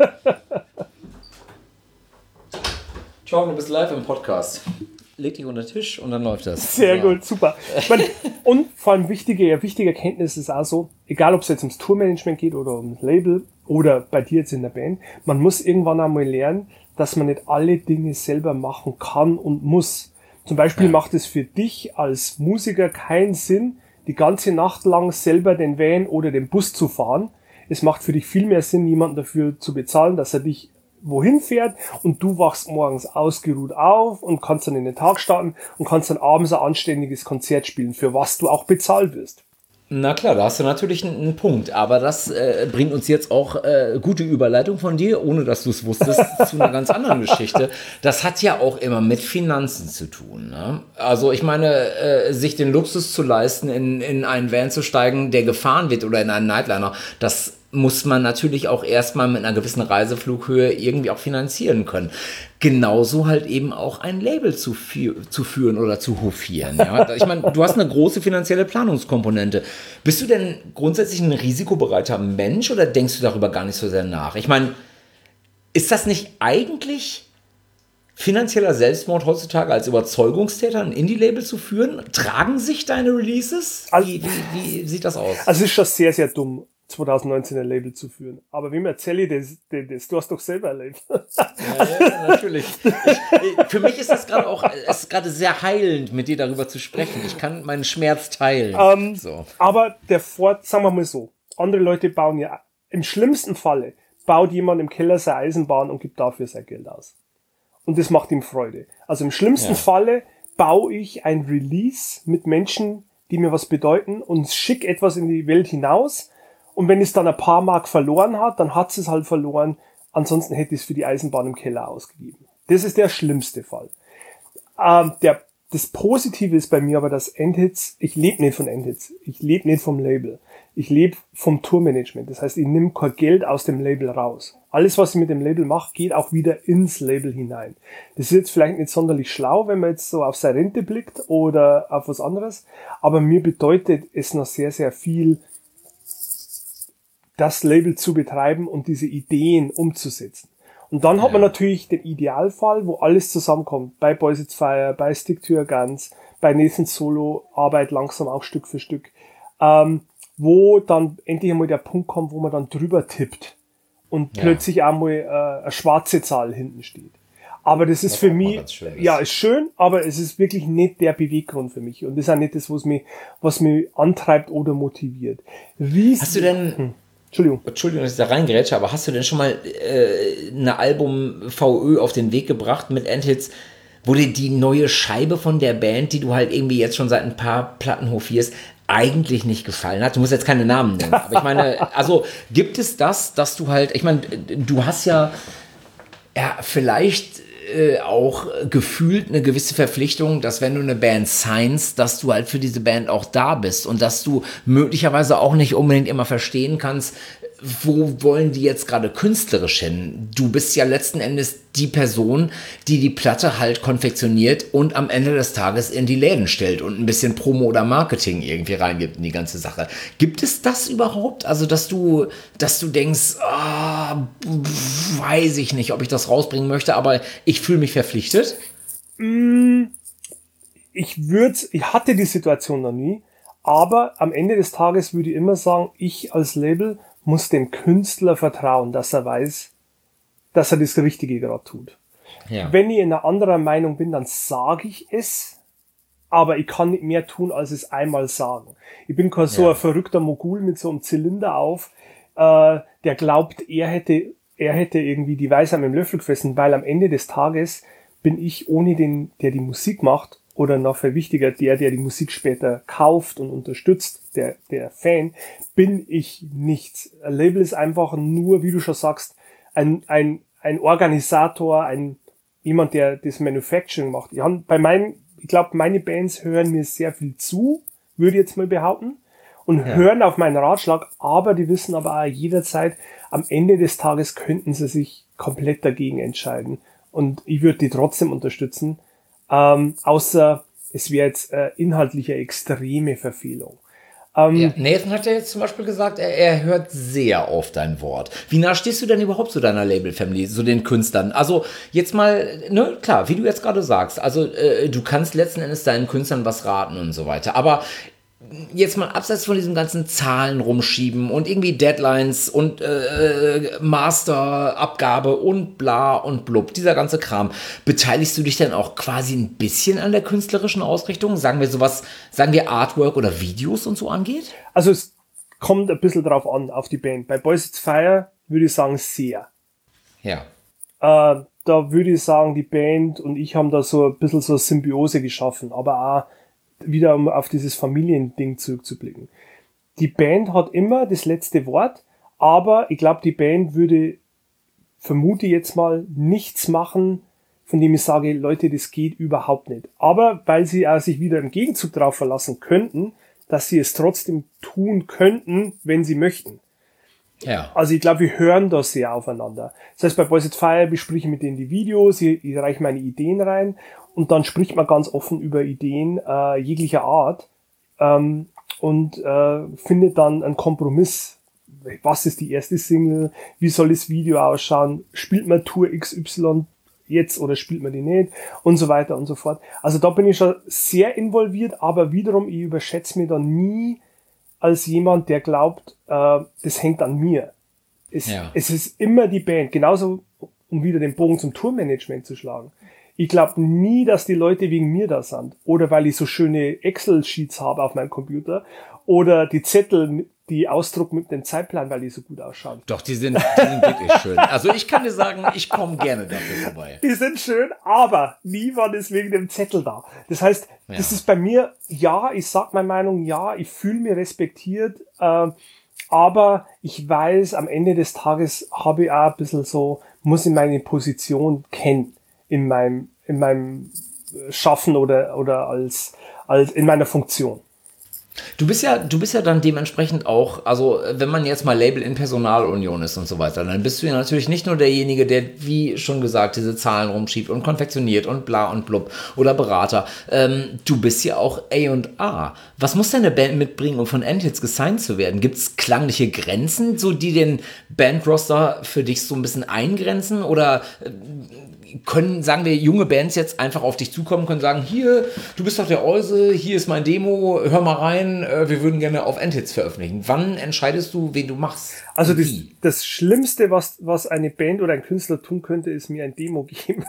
Ciao, du bist live im Podcast. Leg dich unter den Tisch und dann läuft das. Sehr ja. gut, super. Ich meine, und vor allem wichtige, ja, wichtige Erkenntnis ist auch so, egal ob es jetzt ums Tourmanagement geht oder ums Label oder bei dir jetzt in der Band, man muss irgendwann einmal lernen, dass man nicht alle Dinge selber machen kann und muss. Zum Beispiel ja. macht es für dich als Musiker keinen Sinn, die ganze Nacht lang selber den Van oder den Bus zu fahren. Es macht für dich viel mehr Sinn, jemanden dafür zu bezahlen, dass er dich wohin fährt und du wachst morgens ausgeruht auf und kannst dann in den Tag starten und kannst dann abends ein anständiges Konzert spielen, für was du auch bezahlt wirst. Na klar, da hast du natürlich einen, einen Punkt, aber das äh, bringt uns jetzt auch äh, gute Überleitung von dir, ohne dass du es wusstest, zu einer ganz anderen Geschichte. Das hat ja auch immer mit Finanzen zu tun. Ne? Also ich meine, äh, sich den Luxus zu leisten, in, in einen Van zu steigen, der gefahren wird oder in einen Nightliner, das muss man natürlich auch erstmal mit einer gewissen Reiseflughöhe irgendwie auch finanzieren können. Genauso halt eben auch ein Label zu, fü- zu führen oder zu hofieren. Ja? Ich meine, du hast eine große finanzielle Planungskomponente. Bist du denn grundsätzlich ein risikobereiter Mensch oder denkst du darüber gar nicht so sehr nach? Ich meine, ist das nicht eigentlich finanzieller Selbstmord heutzutage als Überzeugungstäter ein Indie-Label zu führen? Tragen sich deine Releases? Wie, wie, wie sieht das aus? Also es ist schon sehr, sehr dumm, zwanzig neunzehn ein Label zu führen. Aber wem erzähle ich das, das? Du hast doch selber erlebt. Ja, ja, natürlich. Ich, für mich ist das gerade auch es ist gerade sehr heilend, mit dir darüber zu sprechen. Ich kann meinen Schmerz teilen. Ähm, so. Aber der Vor, sagen wir mal so, andere Leute bauen ja, im schlimmsten Falle baut jemand im Keller seine Eisenbahn und gibt dafür sein Geld aus. Und das macht ihm Freude. Also im schlimmsten ja. Falle baue ich ein Release mit Menschen, die mir was bedeuten und schicke etwas in die Welt hinaus. Und wenn es dann ein paar Mark verloren hat, dann hat es halt verloren. Ansonsten hätte ich es für die Eisenbahn im Keller ausgegeben. Das ist der schlimmste Fall. Ähm, der, das Positive ist bei mir aber, dass Endhits, ich lebe nicht von Endhits. Ich lebe nicht vom Label. Ich lebe vom Tourmanagement. Das heißt, ich nehme kein Geld aus dem Label raus. Alles, was ich mit dem Label mache, geht auch wieder ins Label hinein. Das ist jetzt vielleicht nicht sonderlich schlau, wenn man jetzt so auf seine Rente blickt oder auf was anderes. Aber mir bedeutet es noch sehr, sehr viel, das Label zu betreiben und diese Ideen umzusetzen. Und dann hat man natürlich den Idealfall, wo alles zusammenkommt. Bei Boys It's Fire, bei Stick to Your Guns, bei Nathan's Solo, Arbeit langsam auch Stück für Stück. Ähm, wo dann endlich einmal der Punkt kommt, wo man dann drüber tippt und ja. plötzlich einmal äh, eine schwarze Zahl hinten steht. Aber das ist das für mich, ja, ist schön, aber es ist wirklich nicht der Beweggrund für mich. Und das ist auch nicht das, was mich, was mich antreibt oder motiviert. Wie Hast du denn... Hm. Entschuldigung. Entschuldigung, dass ich da reingrätsche, aber hast du denn schon mal äh, eine Album-V Ö auf den Weg gebracht mit Endhits, wo dir die neue Scheibe von der Band, die du halt irgendwie jetzt schon seit ein paar Platten hofierst, eigentlich nicht gefallen hat? Du musst jetzt keine Namen nennen, aber ich meine, also gibt es das, dass du halt, ich meine, du hast ja, ja vielleicht äh, auch gefühlt eine gewisse Verpflichtung, dass wenn du eine Band signst, dass du halt für diese Band auch da bist und dass du möglicherweise auch nicht unbedingt immer verstehen kannst, wo wollen die jetzt gerade künstlerisch hin? Du bist ja letzten Endes die Person, die die Platte halt konfektioniert und am Ende des Tages in die Läden stellt und ein bisschen Promo oder Marketing irgendwie reingibt in die ganze Sache. Gibt es das überhaupt? Also, dass du, dass du denkst, ah, weiß ich nicht, ob ich das rausbringen möchte, aber ich fühle mich verpflichtet? Mm, ich würde, ich hatte die Situation noch nie, aber am Ende des Tages würde ich immer sagen, ich als Label muss dem Künstler vertrauen, dass er weiß, dass er das Richtige gerade tut. Ja. Wenn ich in einer anderen Meinung bin, dann sage ich es, aber ich kann nicht mehr tun, als es einmal sagen. Ich bin kein so Ja. ein verrückter Mogul mit so einem Zylinder auf, äh, der glaubt, er hätte, er hätte irgendwie die Weisheit mit dem Löffel gefressen, weil am Ende des Tages bin ich ohne den, der die Musik macht, oder noch viel wichtiger, der, der die Musik später kauft und unterstützt, der, der Fan, bin ich nichts. Ein Label ist einfach nur, wie du schon sagst, ein, ein, ein Organisator, ein, jemand, der das Manufacturing macht. Ich hab bei meinen, ich glaube, meine Bands hören mir sehr viel zu, würde ich jetzt mal behaupten, und Ja. hören auf meinen Ratschlag, aber die wissen aber auch jederzeit, am Ende des Tages könnten sie sich komplett dagegen entscheiden. Und ich würde die trotzdem unterstützen, ähm, außer es wäre jetzt äh, inhaltliche extreme Verfehlung. Ähm, Ja, Nathan hat ja jetzt zum Beispiel gesagt, er, er hört sehr auf dein Wort. Wie nah stehst du denn überhaupt zu deiner Label-Family, zu den Künstlern? Also jetzt mal, ne, klar, wie du jetzt gerade sagst, also äh, du kannst letzten Endes deinen Künstlern was raten und so weiter, aber jetzt mal abseits von diesem ganzen Zahlen rumschieben und irgendwie Deadlines und äh, Masterabgabe und bla und blub, dieser ganze Kram. Beteiligst du dich dann auch quasi ein bisschen an der künstlerischen Ausrichtung? Sagen wir sowas, sagen wir Artwork oder Videos und so angeht? Also es kommt ein bisschen drauf an, auf die Band. Bei Boys It's Fire würde ich sagen sehr. Ja. Äh, da würde ich sagen, die Band und ich haben da so ein bisschen so eine Symbiose geschaffen, aber auch wieder um auf dieses Familiending zurückzublicken. Die Band hat immer das letzte Wort, aber ich glaube, die Band würde, vermute jetzt mal, nichts machen, von dem ich sage, Leute, das geht überhaupt nicht. Aber weil sie auch sich wieder im Gegenzug darauf verlassen könnten, dass sie es trotzdem tun könnten, wenn sie möchten. Ja. Also ich glaube, wir hören da sehr aufeinander. Das heißt, bei Boys It's Fire bespreche ich mit denen die Videos, ich, ich reiche meine Ideen rein und dann spricht man ganz offen über Ideen äh, jeglicher Art ähm, und äh, findet dann einen Kompromiss. Was ist die erste Single? Wie soll das Video ausschauen? Spielt man Tour X Y jetzt oder spielt man die nicht? Und so weiter und so fort. Also da bin ich schon sehr involviert, aber wiederum, ich überschätze mich dann nie als jemand, der glaubt, äh, das hängt an mir. Es, Ja. es ist immer die Band. Genauso, um wieder den Bogen zum Tourmanagement zu schlagen. Ich glaube nie, dass die Leute wegen mir da sind. Oder weil ich so schöne Excel-Sheets habe auf meinem Computer. Oder die Zettel, die Ausdruck mit dem Zeitplan, weil die so gut ausschauen. Doch, die sind, die sind wirklich schön. Also ich kann dir sagen, ich komme gerne dafür vorbei. Die sind schön, aber nie war das wegen dem Zettel da. Das heißt, Ja. das ist bei mir, ja, ich sag meine Meinung, ja, ich fühle mich respektiert, äh, aber ich weiß, am Ende des Tages habe ich auch ein bisschen so, muss ich meine Position kennen in meinem, in meinem Schaffen oder, oder als, als, in meiner Funktion. Du bist ja, du bist ja dann dementsprechend auch, also wenn man jetzt mal Label in Personalunion ist und so weiter, dann bist du ja natürlich nicht nur derjenige, der, wie schon gesagt, diese Zahlen rumschiebt und konfektioniert und bla und blub oder Berater. Ähm, du bist ja auch A und A. Was muss denn eine Band mitbringen, um von Endhits gesigned zu werden? Gibt es klangliche Grenzen, so die den Bandroster für dich so ein bisschen eingrenzen? Oder äh, können, sagen wir, junge Bands jetzt einfach auf dich zukommen, können sagen, hier, du bist doch der Euse, hier ist mein Demo, hör mal rein, äh, wir würden gerne auf Endhits veröffentlichen. Wann entscheidest du, wen du machst? Also und das, wie? das Schlimmste, was, was eine Band oder ein Künstler tun könnte, ist mir ein Demo geben.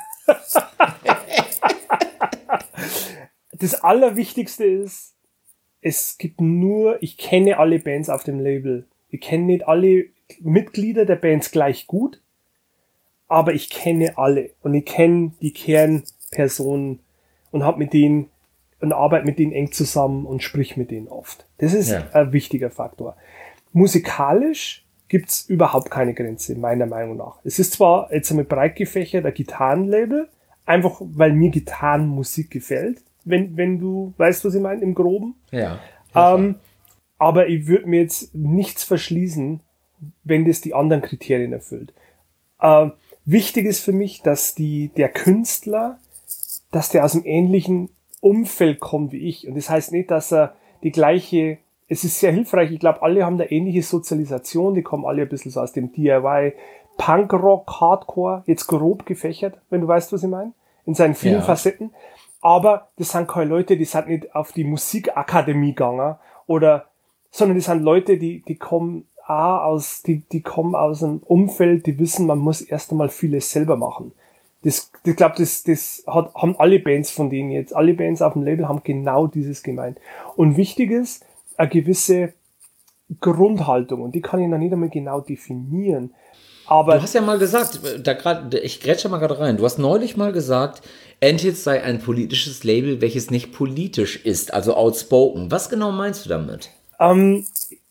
Das Allerwichtigste ist, es gibt nur, ich kenne alle Bands auf dem Label. Ich kenne nicht alle Mitglieder der Bands gleich gut, aber ich kenne alle und ich kenne die Kernpersonen und habe mit denen und arbeite mit denen eng zusammen und sprich mit denen oft. Das ist Ja. ein wichtiger Faktor. Musikalisch gibt's überhaupt keine Grenze, meiner Meinung nach. Es ist zwar jetzt einmal breit gefächert ein Gitarrenlabel, einfach weil mir Gitarrenmusik gefällt, wenn, wenn du weißt, was ich meine, im Groben. Ja. Ähm, aber ich würde mir jetzt nichts verschließen, wenn das die anderen Kriterien erfüllt. Äh, wichtig ist für mich, dass die, der Künstler, dass der aus einem ähnlichen Umfeld kommt wie ich. Und das heißt nicht, dass er die gleiche, es ist sehr hilfreich, ich glaube, alle haben eine ähnliche Sozialisation, die kommen alle ein bisschen so aus dem D I Y, Punkrock, Hardcore, jetzt grob gefächert, wenn du weißt, was ich meine, in seinen vielen Ja. Facetten. Aber das sind keine Leute, die sind nicht auf die Musikakademie gegangen oder, sondern das sind Leute, die, die kommen auch aus, die, die kommen aus einem Umfeld, die wissen, man muss erst einmal vieles selber machen. Das, ich glaube, das, das hat, haben alle Bands von denen jetzt, alle Bands auf dem Label haben genau dieses gemeint. Und wichtig ist, eine gewisse Grundhaltung, und die kann ich noch nicht einmal genau definieren. Aber du hast ja mal gesagt, da grad, ich grätsche mal gerade rein, du hast neulich mal gesagt, Endhits sei ein politisches Label, welches nicht politisch ist, also outspoken. Was genau meinst du damit? Ähm,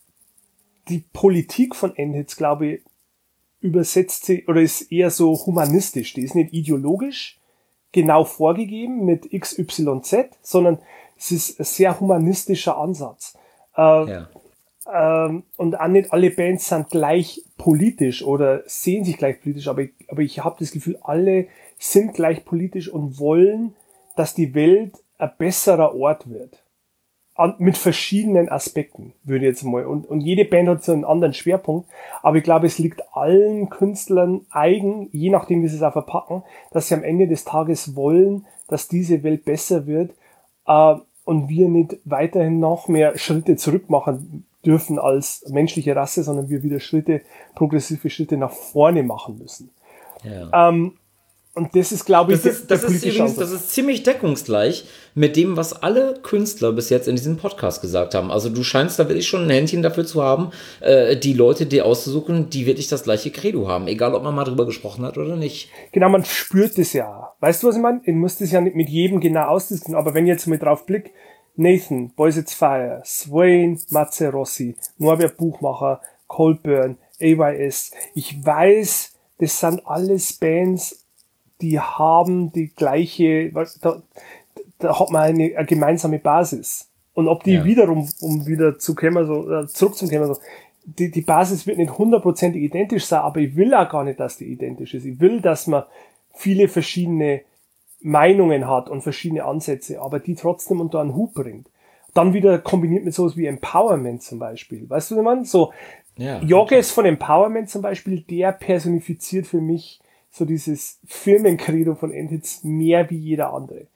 die Politik von Endhits, glaube ich, übersetzt sie, oder ist eher so humanistisch. Die ist nicht ideologisch genau vorgegeben mit X Y Z, sondern es ist ein sehr humanistischer Ansatz. Äh, ja. ähm, und auch nicht alle Bands sind gleich politisch oder sehen sich gleich politisch, aber ich, aber ich habe das Gefühl, alle sind gleich politisch und wollen, dass die Welt ein besserer Ort wird. An, mit verschiedenen Aspekten, würde ich jetzt mal. Und, und jede Band hat so einen anderen Schwerpunkt. Aber ich glaube, es liegt allen Künstlern eigen, je nachdem, wie sie es auch verpacken, dass sie am Ende des Tages wollen, dass diese Welt besser wird, äh, und wir nicht weiterhin noch mehr Schritte zurück machen dürfen als menschliche Rasse, sondern wir wieder Schritte, progressive Schritte nach vorne machen müssen. Ja. Ähm, Und das ist, glaube ich, das ist, das, ist übrigens, das ist ziemlich deckungsgleich mit dem, was alle Künstler bis jetzt in diesem Podcast gesagt haben. Also du scheinst da wirklich schon ein Händchen dafür zu haben, äh, die Leute dir auszusuchen, die wirklich das gleiche Credo haben. Egal, ob man mal drüber gesprochen hat oder nicht. Genau, man spürt das ja. Weißt du, was ich meine? Ich muss das ja nicht mit jedem genau ausdiskutieren, aber wenn ich jetzt mal drauf blick, Nathan, Boys It's Fire, Swain, Matze Rossi, Norbert Buchmacher, Coldburn, A Y S. Ich weiß, das sind alles Bands, die haben die gleiche, da, da hat man eine, eine gemeinsame Basis. Und ob die ja. wiederum, um wieder zu kommen, so, zurück zum Thema, so, die, die Basis wird nicht hundertprozentig identisch sein, aber ich will auch gar nicht, dass die identisch ist. Ich will, dass man viele verschiedene Meinungen hat und verschiedene Ansätze, aber die trotzdem unter einen Hut bringt. Dann wieder kombiniert mit sowas wie Empowerment zum Beispiel. Weißt du, was ich meine? So, ja, Jorges von Empowerment zum Beispiel, der personifiziert für mich so dieses Firmencredo von Endhits mehr wie jeder andere.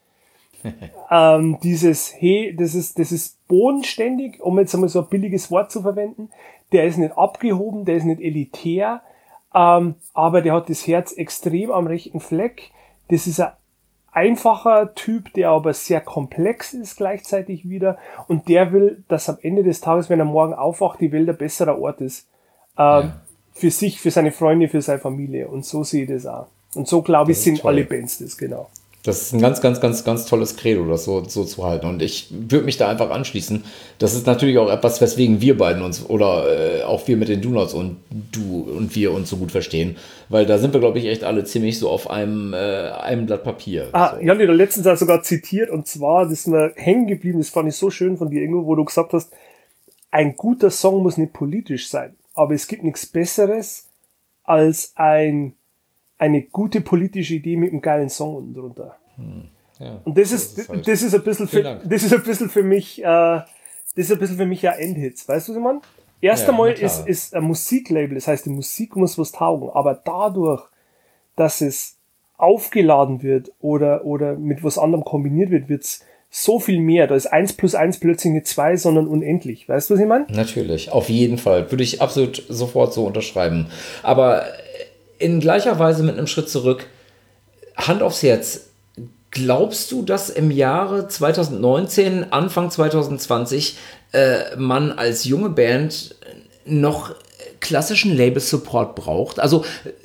ähm, dieses, hey, das ist, das ist bodenständig, um jetzt einmal so ein billiges Wort zu verwenden. Der ist nicht abgehoben, der ist nicht elitär, ähm, aber der hat das Herz extrem am rechten Fleck. Das ist ein einfacher Typ, der aber sehr komplex ist gleichzeitig wieder, und der will, dass am Ende des Tages, wenn er morgen aufwacht, die Welt ein besserer Ort ist. Ähm, ja. Für sich, für seine Freunde, für seine Familie. Und so sehe ich das auch. Und so, glaube ich, sind toll. Alle Bands das, genau. Das ist ein ganz, ganz, ganz, ganz tolles Credo, das so, so zu halten. Und ich würde mich da einfach anschließen. Das ist natürlich auch etwas, weswegen wir beiden uns, oder äh, auch wir mit den Do-Nots und du und wir uns so gut verstehen. Weil da sind wir, glaube ich, echt alle ziemlich so auf einem, äh, einem Blatt Papier. Ah, so. Ich habe dir letztens auch sogar zitiert, und zwar, das ist mir hängen geblieben, das fand ich so schön von dir, Ingo, wo du gesagt hast, ein guter Song muss nicht politisch sein. Aber es gibt nichts Besseres als ein, eine gute politische Idee mit einem geilen Song unten drunter. Hm. Ja, und das, das ist, ist halt das ist ein bisschen für, das ist ein bisschen für mich, äh, das ist ein bisschen für mich ja Endhits. Weißt du, was ich meine? Erst ja, einmal ist, ist ein Musiklabel, das heißt, die Musik muss was taugen, aber dadurch, dass es aufgeladen wird oder, oder mit was anderem kombiniert wird, wird's so viel mehr. Da ist eins plus eins plötzlich nicht zwei, sondern unendlich. Weißt du, was ich meine? Natürlich, auf jeden Fall. Würde ich absolut sofort so unterschreiben. Aber in gleicher Weise mit einem Schritt zurück, Hand aufs Herz, glaubst du, dass im Jahre zwanzig neunzehn, Anfang zwanzig zwanzig, äh, man als junge Band noch klassischen Label-Support braucht? Also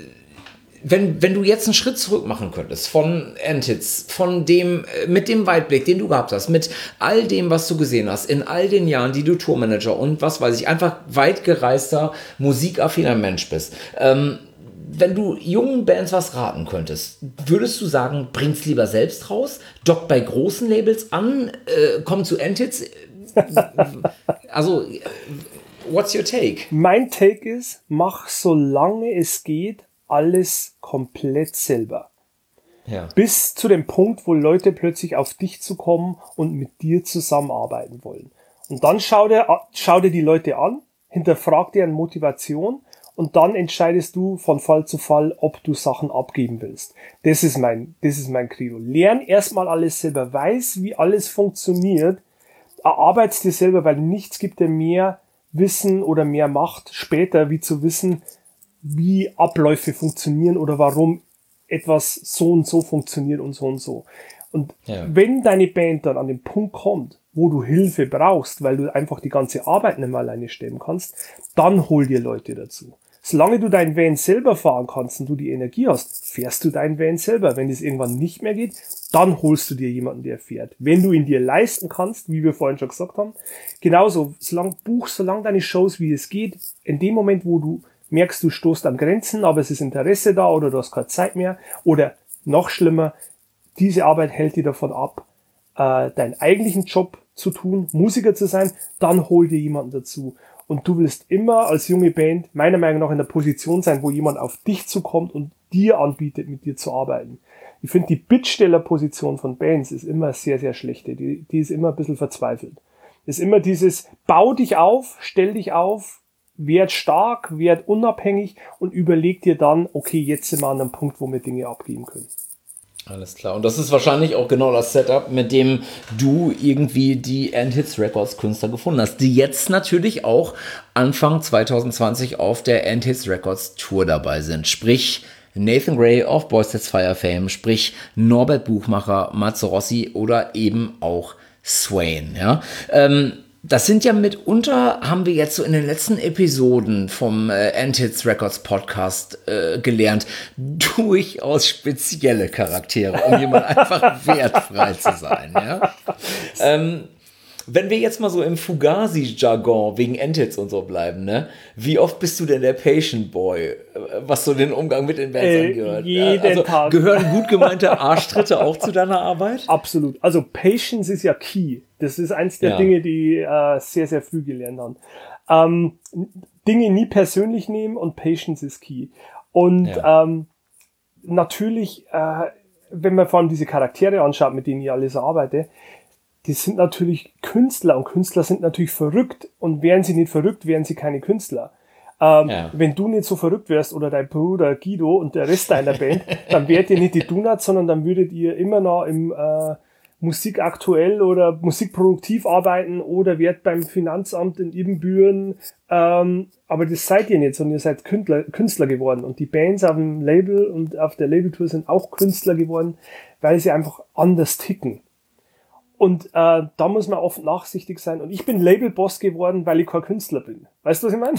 Wenn, wenn du jetzt einen Schritt zurück machen könntest von Endhits, von dem, mit dem Weitblick, den du gehabt hast, mit all dem, was du gesehen hast, in all den Jahren, die du Tourmanager und was weiß ich, einfach weit gereister, musikaffiner Mensch bist. Ähm, wenn du jungen Bands was raten könntest, würdest du sagen, bring's lieber selbst raus, dockt bei großen Labels an, äh, komm zu Endhits? Also, what's your take? Mein Take ist, mach solange es geht, alles komplett selber. Ja. Bis zu dem Punkt, wo Leute plötzlich auf dich zukommen und mit dir zusammenarbeiten wollen. Und dann schau dir, schau dir die Leute an, hinterfrag deren Motivation und dann entscheidest du von Fall zu Fall, ob du Sachen abgeben willst. Das ist mein, das ist mein Credo. Lern erstmal alles selber, weiß, wie alles funktioniert, erarbeit's dir selber, weil nichts gibt dir mehr Wissen oder mehr Macht später, wie zu wissen, wie Abläufe funktionieren oder warum etwas so und so funktioniert und so und so. Und ja. wenn deine Band dann an den Punkt kommt, wo du Hilfe brauchst, weil du einfach die ganze Arbeit nicht mehr alleine stemmen kannst, dann hol dir Leute dazu. Solange du deinen Van selber fahren kannst und du die Energie hast, fährst du deinen Van selber. Wenn es irgendwann nicht mehr geht, dann holst du dir jemanden, der fährt. Wenn du ihn dir leisten kannst, wie wir vorhin schon gesagt haben, genauso, solange buchst, solange deine Shows, wie es geht, in dem Moment, wo du merkst, du stoßt an Grenzen, aber es ist Interesse da oder du hast keine Zeit mehr oder noch schlimmer, diese Arbeit hält dir davon ab, äh, deinen eigentlichen Job zu tun, Musiker zu sein, dann hol dir jemanden dazu. Und du willst immer als junge Band meiner Meinung nach in der Position sein, wo jemand auf dich zukommt und dir anbietet, mit dir zu arbeiten. Ich finde, die Bittstellerposition von Bands ist immer sehr, sehr schlechte. Die, die ist immer ein bisschen verzweifelt. Ist immer dieses, bau dich auf, stell dich auf, werd stark, werd unabhängig und überleg dir dann, okay, jetzt sind wir an einem Punkt, wo wir Dinge abgeben können. Alles klar. Und das ist wahrscheinlich auch genau das Setup, mit dem du irgendwie die End Hits Records Künstler gefunden hast, die jetzt natürlich auch Anfang zwanzig zwanzig auf der End Hits Records Tour dabei sind. Sprich Nathan Gray of Boys That's Fire Fame, sprich Norbert Buchmacher, Matze Rossi oder eben auch Swain. Ja. Ähm, Das sind ja mitunter, haben wir jetzt so in den letzten Episoden vom äh, End Hits Records Podcast äh, gelernt, durchaus spezielle Charaktere, um hier mal einfach wertfrei zu sein. Ja? Ähm, wenn wir jetzt mal so im Fugazi-Jargon wegen End Hits und so bleiben, ne? Wie oft bist du denn der Patient Boy, was so den Umgang mit den Bands äh, angehört? Jeden also, Tag. Gehören gut gemeinte Arschtritte auch zu deiner Arbeit? Absolut. Also Patience ist ja key. Das ist eins der ja. Dinge, die äh, sehr, sehr früh gelernt haben. Ähm, Dinge nie persönlich nehmen und Patience ist key. Und ja. ähm, natürlich, äh, wenn man vor allem diese Charaktere anschaut, mit denen ich alles arbeite, die sind natürlich Künstler und Künstler sind natürlich verrückt und wären sie nicht verrückt, wären sie keine Künstler. Ähm, ja. Wenn du nicht so verrückt wärst oder dein Bruder Guido und der Rest deiner Band, dann wärt ihr nicht die Donuts, sondern dann würdet ihr immer noch im äh, Musik aktuell oder musikproduktiv arbeiten oder wärt beim Finanzamt in Ibbenbüren, ähm, aber das seid ihr nicht, sondern ihr seid Künstler, Künstler geworden und die Bands auf dem Label und auf der Labeltour sind auch Künstler geworden, weil sie einfach anders ticken. Und äh, da muss man oft nachsichtig sein. Und ich bin Labelboss geworden, weil ich kein Künstler bin. Weißt du, was ich meine?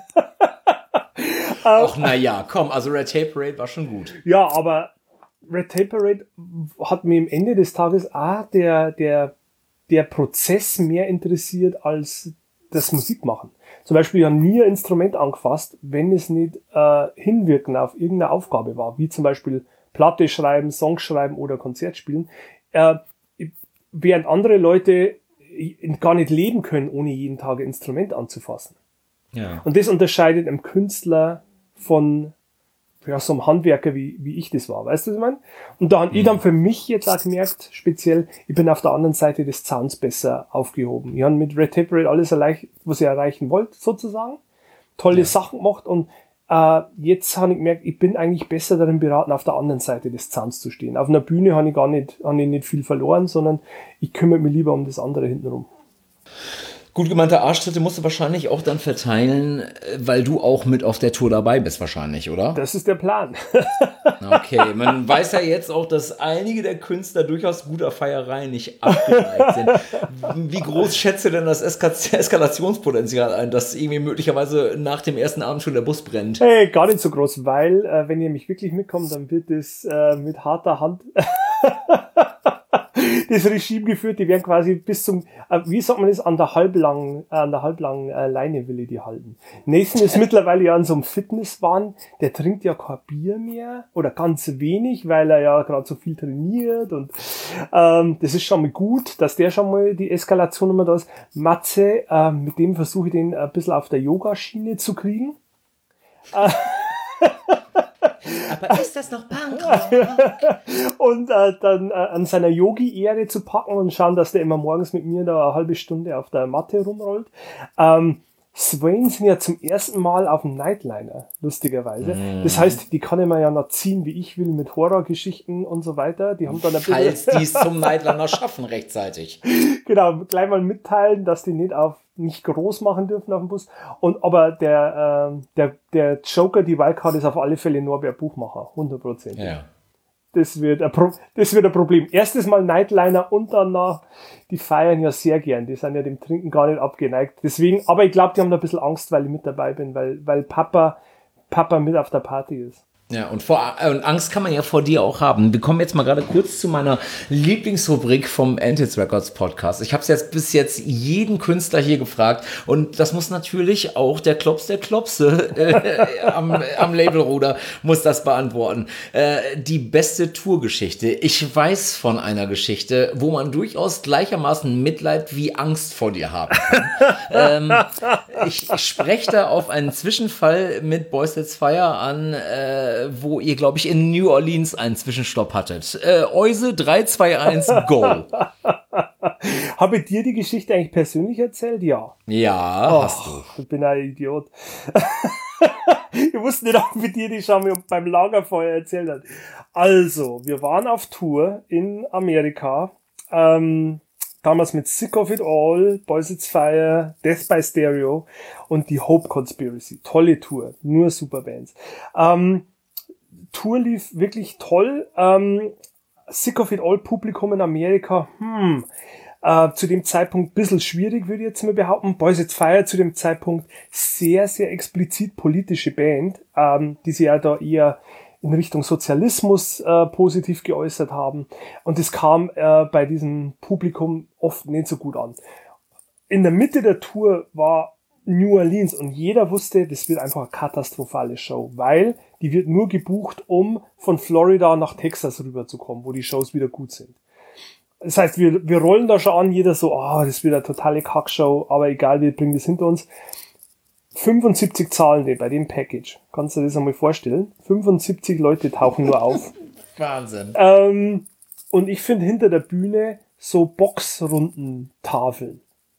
Ach, naja, komm, also Red Tape Parade war schon gut. Ja, aber Red Tape Parade hat mir am Ende des Tages auch der, der, der Prozess mehr interessiert als das Musikmachen. Zum Beispiel, ich habe nie ein Instrument angefasst, wenn es nicht äh, hinwirken auf irgendeine Aufgabe war, wie zum Beispiel Platte schreiben, Songs schreiben oder Konzert spielen. Äh, während andere Leute gar nicht leben können, ohne jeden Tag ein Instrument anzufassen. Ja. Und das unterscheidet einen Künstler von ja, so einem Handwerker, wie, wie ich das war. Weißt du, was ich meine? Und da habe mhm. ich dann für mich jetzt auch gemerkt, speziell, ich bin auf der anderen Seite des Zauns besser aufgehoben. Ich habe mit Red Tape Parade alles erreicht, was ich erreichen wollte, sozusagen. Tolle ja. Sachen gemacht und Uh, jetzt habe ich gemerkt, ich bin eigentlich besser darin beraten, auf der anderen Seite des Zahns zu stehen. Auf einer Bühne habe ich gar nicht, habe ich nicht viel verloren, sondern ich kümmere mich lieber um das andere hintenrum. Gut gemeinte Arschtritte musst du wahrscheinlich auch dann verteilen, weil du auch mit auf der Tour dabei bist wahrscheinlich, oder? Das ist der Plan. Okay, man weiß ja jetzt auch, dass einige der Künstler durchaus guter Feierei nicht abgeneigt sind. Wie groß schätzt du denn das Eska- Eskalationspotenzial ein, dass irgendwie möglicherweise nach dem ersten Abend schon der Bus brennt? Hey, gar nicht so groß, weil äh, wenn ihr mich wirklich mitkommt, dann wird es äh, mit harter Hand das Regime geführt, die werden quasi bis zum, äh, wie sagt man das, an der halblangen, äh, an der halblangen äh, Leine will ich die halten. Nathan ist mittlerweile ja an so einem Fitnesswahn, der trinkt ja kein Bier mehr oder ganz wenig, weil er ja gerade so viel trainiert und ähm, das ist schon mal gut, dass der schon mal die Eskalation immer da ist. Matze, äh, mit dem versuche ich den ein bisschen auf der Yoga-Schiene zu kriegen. Äh, Aber ist das noch Punk? Und äh, dann äh, an seiner Yogi-Ehre zu packen und schauen, dass der immer morgens mit mir da eine halbe Stunde auf der Matte rumrollt. Ähm, Swain sind ja zum ersten Mal auf dem Nightliner, lustigerweise. Mm. Das heißt, die kann ich mir ja noch ziehen, wie ich will, mit Horrorgeschichten und so weiter. Die haben dann ein Falls die es zum Nightliner schaffen rechtzeitig. Genau, gleich mal mitteilen, dass die nicht auf nicht groß machen dürfen auf dem Bus. Und aber der, äh, der, der Joker, die Wildcard, ist auf alle Fälle Norbert Buchmacher, hundert Prozent. Ja. Das wird, ein Pro- das wird ein Problem. Erstes Mal Nightliner und danach, die feiern ja sehr gern. Die sind ja dem Trinken gar nicht abgeneigt. Deswegen, aber ich glaube, die haben da ein bisschen Angst, weil ich mit dabei bin, weil, weil Papa, Papa mit auf der Party ist. Ja, und, vor, und Angst kann man ja vor dir auch haben. Wir kommen jetzt mal gerade kurz zu meiner Lieblingsrubrik vom Endhits Records Podcast. Ich habe es jetzt bis jetzt jeden Künstler hier gefragt und das muss natürlich auch der Klops der Klopse äh, am, am Labelruder muss das beantworten. Äh, die beste Tourgeschichte. Ich weiß von einer Geschichte, wo man durchaus gleichermaßen Mitleid wie Angst vor dir haben kann. ähm, ich ich spreche da auf einen Zwischenfall mit Boys Let's Fire an, äh, wo ihr, glaube ich, in New Orleans einen Zwischenstopp hattet. Äh, Euse drei, zwei, eins, go. Habe ich dir die Geschichte eigentlich persönlich erzählt? Ja. Ja, oh, hast du. Ich bin ein Idiot. Ich wusste nicht, ob mit dir die Schau mir beim Lagerfeuer erzählt hat. Also, wir waren auf Tour in Amerika. Ähm, damals mit Sick of It All, Boys It's Fire, Death by Stereo und die Hope Conspiracy. Tolle Tour. Nur super Bands. Ähm, Tour lief wirklich toll. Ähm, Sick of It All Publikum in Amerika, hm, äh, zu dem Zeitpunkt ein bisschen schwierig, würde ich jetzt mal behaupten. Boys It's Fire zu dem Zeitpunkt sehr, sehr explizit politische Band, ähm, die sich ja da eher in Richtung Sozialismus äh, positiv geäußert haben. Und das kam äh, bei diesem Publikum oft nicht so gut an. In der Mitte der Tour war New Orleans und jeder wusste, das wird einfach eine katastrophale Show, weil die wird nur gebucht, um von Florida nach Texas rüberzukommen, wo die Shows wieder gut sind. Das heißt, wir, wir rollen da schon an, jeder so, ah, oh, das wird eine totale Kackshow, aber egal, wir bringen das hinter uns. fünfundsiebzig Zahlende bei dem Package. Kannst du dir das einmal vorstellen? fünfundsiebzig Leute tauchen nur auf. Wahnsinn. Ähm, und ich finde hinter der Bühne so Boxrundentafeln.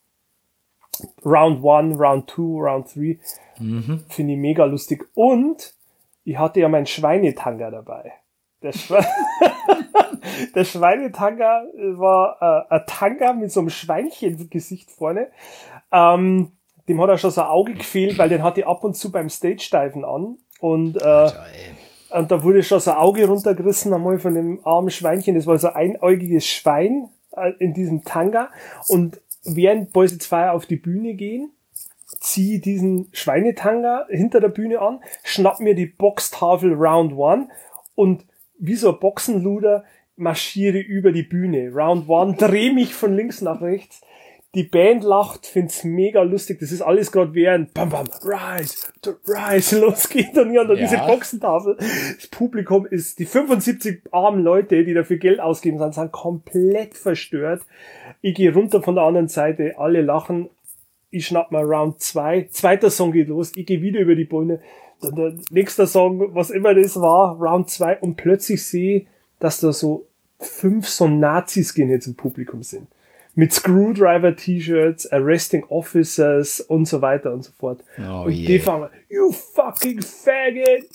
Round one, Round two, Round three. Mhm. Finde ich mega lustig. Und ich hatte ja meinen Schweinetanga dabei. Der, Schwe- der Schweinetanga war äh, ein Tanga mit so einem Schweinchengesicht vorne. Ähm, dem hat er schon so ein Auge gefehlt, weil den hatte ich ab und zu beim Stage-Diven an. Und, äh, und da wurde schon so ein Auge runtergerissen einmal von dem armen Schweinchen. Das war so ein einäugiges Schwein äh, in diesem Tanga. Und während Boys It's Fire auf die Bühne gehen, ziehe diesen Schweinetanga hinter der Bühne an, schnapp mir die Boxtafel Round One und wie so ein Boxenluder marschiere über die Bühne. Round One, drehe mich von links nach rechts. Die Band lacht, find's mega lustig. Das ist alles gerade während Bam Bam, Rise, Rise losgeht und dann ja. diese Boxentafel. Das Publikum ist, die fünfundsiebzig armen Leute, die dafür Geld ausgeben, sind, sind komplett verstört. Ich gehe runter von der anderen Seite, alle lachen. Ich schnapp mal Round zwei. Zweiter Song geht los. Ich gehe wieder über die Bühne. Dann der nächste Song, was immer das war, Round zwei. Und plötzlich sehe, dass da so fünf so Nazi-Skinheads im Publikum sind. Mit Screwdriver-T-Shirts, Arresting Officers und so weiter und so fort. Oh, und yeah. Die fangen, you fucking faggot!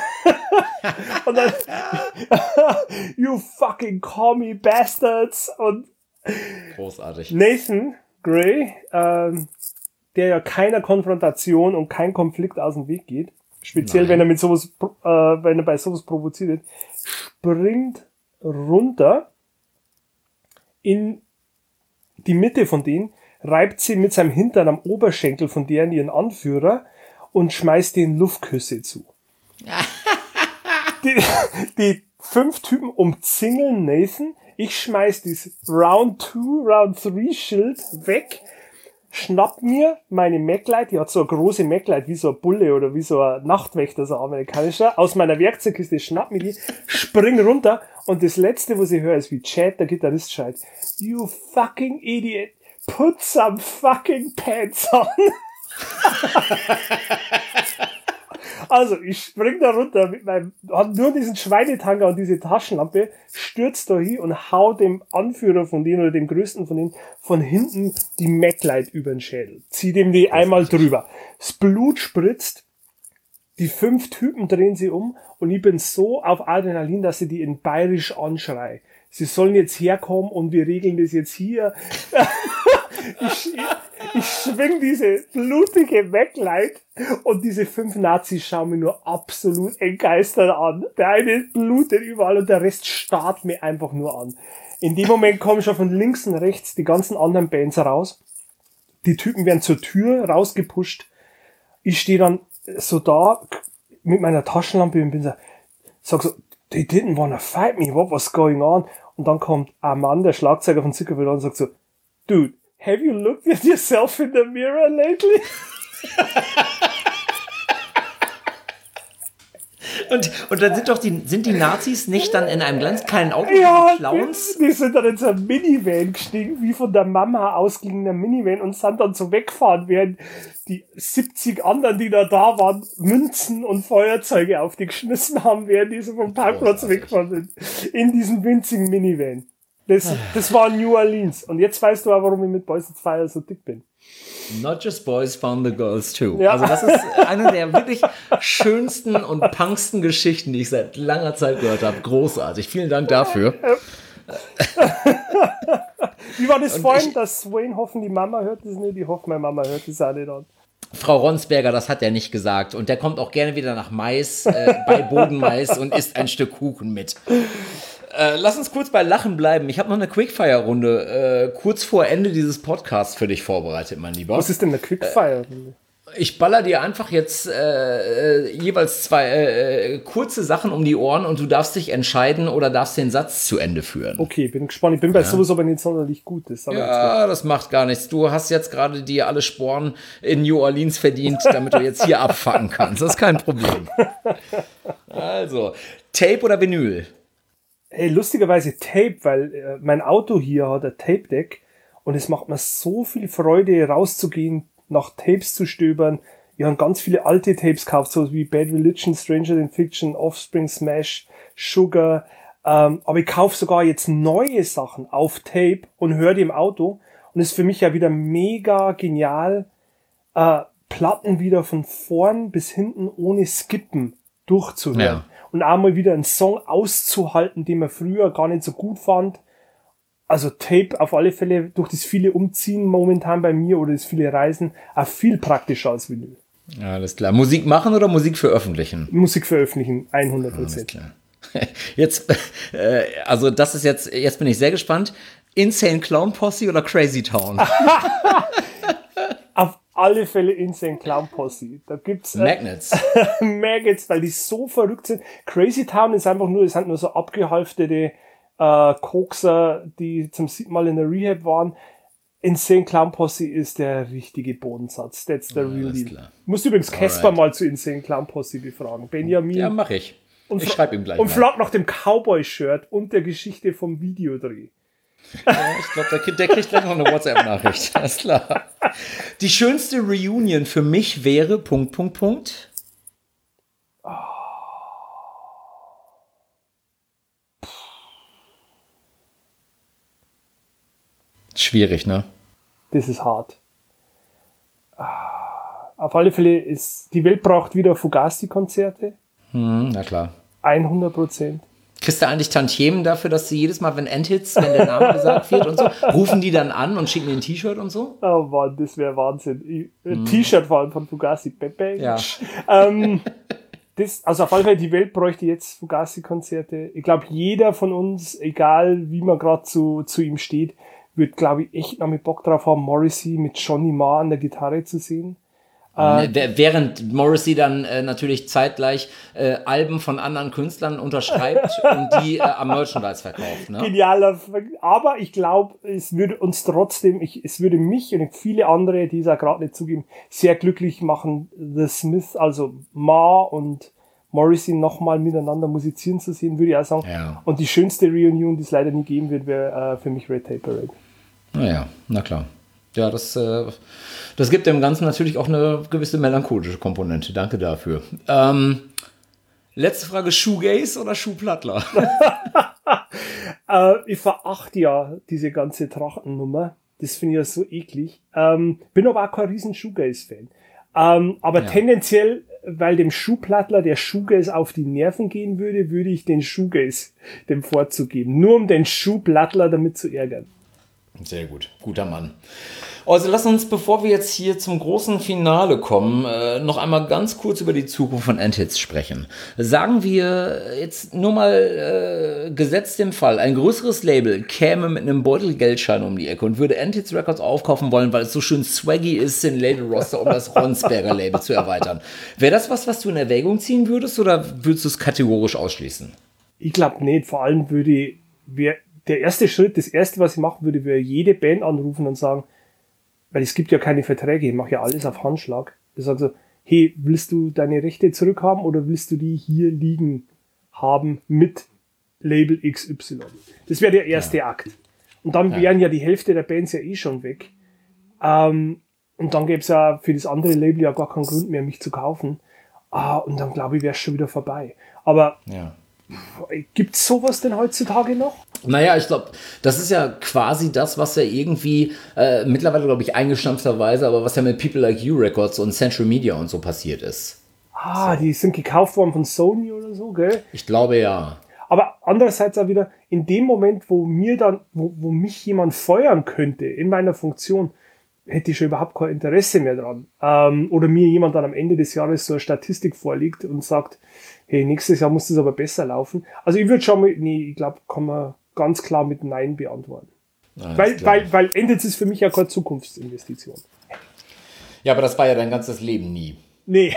Und dann, you fucking commie bastards! Und großartig. Nathan Gray, ähm, der ja keiner Konfrontation und kein Konflikt aus dem Weg geht, speziell Nein. wenn er mit sowas, äh, wenn er bei sowas provoziert wird, springt runter in die Mitte von denen, reibt sie mit seinem Hintern am Oberschenkel von deren ihren Anführer und schmeißt denen Luftküsse zu. die, die fünf Typen umzingeln Nathan. Ich schmeiß das Round two, Round three Schild weg, schnapp mir meine Maglite, die hat so eine große Maglite, wie so ein Bulle oder wie so ein Nachtwächter, so ein amerikanischer, aus meiner Werkzeugkiste, schnapp mir die, spring runter und das letzte, was ich höre, ist wie Chad, der Gitarrist, schreit, you fucking idiot, put some fucking pants on. Also, ich spring da runter mit meinem, hab nur diesen Schweinetanger und diese Taschenlampe, stürz da hin und hau dem Anführer von denen oder dem größten von denen von hinten die Maglite über den Schädel. Zieh dem die einmal drüber. Das Blut spritzt, die fünf Typen drehen sie um und ich bin so auf Adrenalin, dass ich die in Bayerisch anschrei. Sie sollen jetzt herkommen und wir regeln das jetzt hier. ich, ich, ich schwing diese blutige Maglite und diese fünf Nazis schauen mich nur absolut entgeistert an. Der eine blutet überall und der Rest starrt mir einfach nur an. In dem Moment kommen schon von links und rechts die ganzen anderen Bands raus. Die Typen werden zur Tür rausgepusht. Ich stehe dann so da mit meiner Taschenlampe und bin so, sag so, they didn't wanna fight me, what was going on? Und dann kommt ein Mann, der Schlagzeuger von Zuckerbrot, und sagt so, dude, have you looked at yourself in the mirror lately? Und, und dann sind doch die, sind die Nazis nicht dann in einem ganz kleinen Auto Ja, die Clowns? Die, die sind dann in so einem Minivan gestiegen, wie von der Mama ausgeliehener Minivan und sind dann so weggefahren, während die siebzig anderen, die da da waren, Münzen und Feuerzeuge auf die geschmissen haben, während die so vom Parkplatz oh, weggefahren sind. In diesem winzigen Minivan. Das, das war New Orleans. Und jetzt weißt du auch, warum ich mit Boys at Fire so dick bin. Not just boys found the girls too. Ja. Also das ist eine der wirklich schönsten und punksten Geschichten, die ich seit langer Zeit gehört habe. Großartig. Vielen Dank dafür. Wie war das Und vorhin, ich, dass Wayne hoffen, die Mama hört das nicht? Ich hoffe, meine Mama hört das auch nicht an. Frau Ronsberger, das hat er nicht gesagt. Und der kommt auch gerne wieder nach Mais, äh, bei Bodenmais und isst ein Stück Kuchen mit. Äh, lass uns kurz bei Lachen bleiben. Ich habe noch eine Quickfire-Runde äh, kurz vor Ende dieses Podcasts für dich vorbereitet, mein Lieber. Was ist denn eine Quickfire? Äh, ich baller dir einfach jetzt äh, äh, jeweils zwei äh, kurze Sachen um die Ohren und du darfst dich entscheiden oder darfst den Satz zu Ende führen. Okay, bin gespannt. Ich bin bei ja. sowas aber nicht sonderlich gut. Das ja, das macht gar nichts. Du hast jetzt gerade dir alle Sporen in New Orleans verdient, damit du jetzt hier abfacken kannst. Das ist kein Problem. Also, Tape oder Vinyl? Hey, lustigerweise Tape, weil äh, mein Auto hier hat ein Tape-Deck und es macht mir so viel Freude, rauszugehen, nach Tapes zu stöbern. Ich habe ganz viele alte Tapes gekauft, so wie Bad Religion, Stranger Than Fiction, Offspring, Smash, Sugar. Ähm, aber ich kaufe sogar jetzt neue Sachen auf Tape und höre die im Auto. Und es ist für mich ja wieder mega genial, äh, Platten wieder von vorn bis hinten ohne Skippen durchzuhören. Ja. Und auch mal wieder einen Song auszuhalten, den man früher gar nicht so gut fand. Also Tape auf alle Fälle durch das viele Umziehen momentan bei mir oder das viele Reisen auch viel praktischer als Vinyl. Ja, alles klar. Musik machen oder Musik veröffentlichen? Musik veröffentlichen, hundert Prozent. Alles klar. Jetzt, äh, also das ist jetzt, jetzt bin ich sehr gespannt. Insane Clown Posse oder Crazy Town? Auf alle Fälle Insane Clown Posse. Da gibt's äh, Magnets. Magnets, weil die so verrückt sind. Crazy Town ist einfach nur, es sind nur so abgehalftete äh, Kokser, die zum siebten Mal in der Rehab waren. Insane Clown Posse ist der richtige Bodensatz. That's the ja, real deal. Du musst übrigens Casper mal zu Insane Clown Posse befragen. Benjamin. Ja, mach ich. Und ich schreibe ihm gleich Und mal. frag nach dem Cowboy-Shirt und der Geschichte vom Videodreh. Ja, ich glaube, der, der kriegt gleich noch eine WhatsApp-Nachricht. Alles klar. Die schönste Reunion für mich wäre Punkt, Punkt, Punkt. Oh. Schwierig, ne? Das ist hart. Auf alle Fälle ist, die Welt braucht wieder Fugazi-Konzerte. Hm, na klar. hundert Prozent. Kriegst du eigentlich Tantiemen dafür, dass du jedes Mal, wenn Endhits, wenn der Name gesagt wird und so, rufen die dann an und schicken dir ein T-Shirt und so? Oh Mann, das wäre Wahnsinn. Ein hm. T-Shirt vor allem von Fugazi. Pepe. Ja. ähm, das, also auf alle Fälle, die Welt bräuchte jetzt Fugazi-Konzerte. Ich glaube, jeder von uns, egal wie man gerade zu, zu ihm steht, wird, glaube ich, echt noch mit Bock drauf haben, Morrissey mit Johnny Marr an der Gitarre zu sehen. Äh, Während Morrissey dann äh, natürlich zeitgleich äh, Alben von anderen Künstlern unterschreibt und die äh, am Merchandise verkauft. Ne? Genialer. Aber ich glaube, es würde uns trotzdem, ich, es würde mich und viele andere, die es auch gerade nicht zugeben, sehr glücklich machen, The Smiths, also Marr und Morrissey nochmal miteinander musizieren zu sehen, würde ich auch sagen. Ja. Und die schönste Reunion, die es leider nie geben wird, wäre äh, für mich Red Tape Parade. Naja, na klar. Ja, das, äh, das gibt dem Ganzen natürlich auch eine gewisse melancholische Komponente. Danke dafür. Ähm, letzte Frage, Shoegaze oder Schuhplattler? äh, ich verachte ja diese ganze Trachtennummer. Das finde ich ja so eklig. Ähm, bin aber auch kein riesen Shoegaze-Fan. Ähm, aber ja. tendenziell, weil dem Schuhplattler der Shoegaze auf die Nerven gehen würde, würde ich den Shoegaze dem Vorzug geben. Nur um den Schuhplattler damit zu ärgern. Sehr gut, guter Mann. Also lass uns, bevor wir jetzt hier zum großen Finale kommen, äh, noch einmal ganz kurz über die Zukunft von End-Hits sprechen. Sagen wir jetzt nur mal äh, gesetzt dem Fall, ein größeres Label käme mit einem Beutel Geldschein um die Ecke und würde End-Hits Records aufkaufen wollen, weil es so schön swaggy ist, den Label-Roster um das Ronsberger Label zu erweitern. Wäre das was, was du in Erwägung ziehen würdest oder würdest du es kategorisch ausschließen? Ich glaube nicht. Vor allem würde wir der erste Schritt, das erste, was ich machen würde, wäre jede Band anrufen und sagen, weil es gibt ja keine Verträge, ich mache ja alles auf Handschlag. Ich sage so, hey, willst du deine Rechte zurückhaben oder willst du die hier liegen haben mit Label X Y? Das wäre der erste ja. Akt. Und dann ja. wären ja die Hälfte der Bands ja eh schon weg. Ähm, und dann gäbe es ja für das andere Label ja gar keinen Grund mehr, mich zu kaufen. Ah, und dann glaube ich, wäre es schon wieder vorbei. Aber ja. gibt es sowas denn heutzutage noch? Naja, ich glaube, das ist ja quasi das, was ja irgendwie äh, mittlerweile, glaube ich, eingestampfterweise, aber was ja mit People Like You Records und Central Media und so passiert ist. Ah, so. Die sind gekauft worden von Sony oder so, gell? Ich glaube, ja. Aber andererseits auch wieder, in dem Moment, wo mir dann, wo, wo mich jemand feuern könnte in meiner Funktion, hätte ich schon überhaupt kein Interesse mehr dran. Ähm, oder mir jemand dann am Ende des Jahres so eine Statistik vorlegt und sagt, hey, nächstes Jahr muss das aber besser laufen. Also ich würde schon mal, nee, ich glaube, kann man ganz klar mit Nein beantworten. Alles weil, klar. weil, weil endet es für mich ja keine Zukunftsinvestition. Ja, aber das war ja dein ganzes Leben nie. Nee,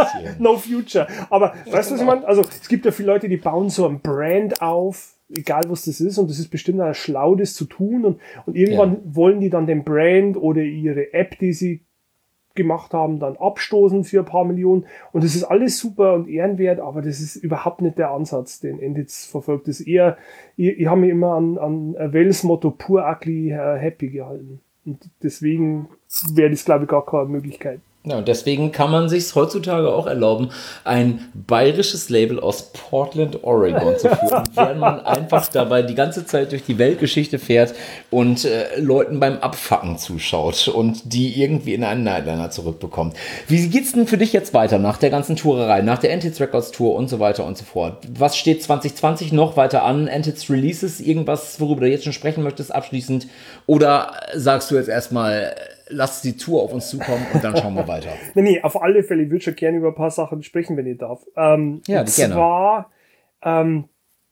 no future. Aber ja, weißt du, was ich meine? Also es gibt ja viele Leute, die bauen so ein Brand auf, egal was das ist, und das ist bestimmt auch schlau, das zu tun. Und, und irgendwann ja. wollen die dann den Brand oder ihre App, die sie gemacht haben, dann abstoßen für ein paar Millionen. Und das ist alles super und ehrenwert, aber das ist überhaupt nicht der Ansatz, den End-Hits verfolgt. Das ist eher, ich, ich habe mich immer an, an Wales Motto Poor Ugly uh, Happy gehalten. Und deswegen wäre das, glaube ich, gar keine Möglichkeit. Ja, und deswegen kann man sich heutzutage auch erlauben, ein bayerisches Label aus Portland, Oregon zu führen, während man einfach dabei die ganze Zeit durch die Weltgeschichte fährt und äh, Leuten beim Abfacken zuschaut und die irgendwie in einen Nightliner zurückbekommt. Wie geht's denn für dich jetzt weiter nach der ganzen Tourerei, nach der End-Hits Records Tour und so weiter und so fort? Was steht zwanzig zwanzig noch weiter an? End-Hits Releases? Irgendwas, worüber du jetzt schon sprechen möchtest, abschließend? Oder sagst du jetzt erstmal, lass die Tour auf uns zukommen und dann schauen wir weiter. nee, nee, auf alle Fälle, ich würde schon gerne über ein paar Sachen sprechen, wenn ich darf. Ähm, ja, und gerne. zwar, ähm,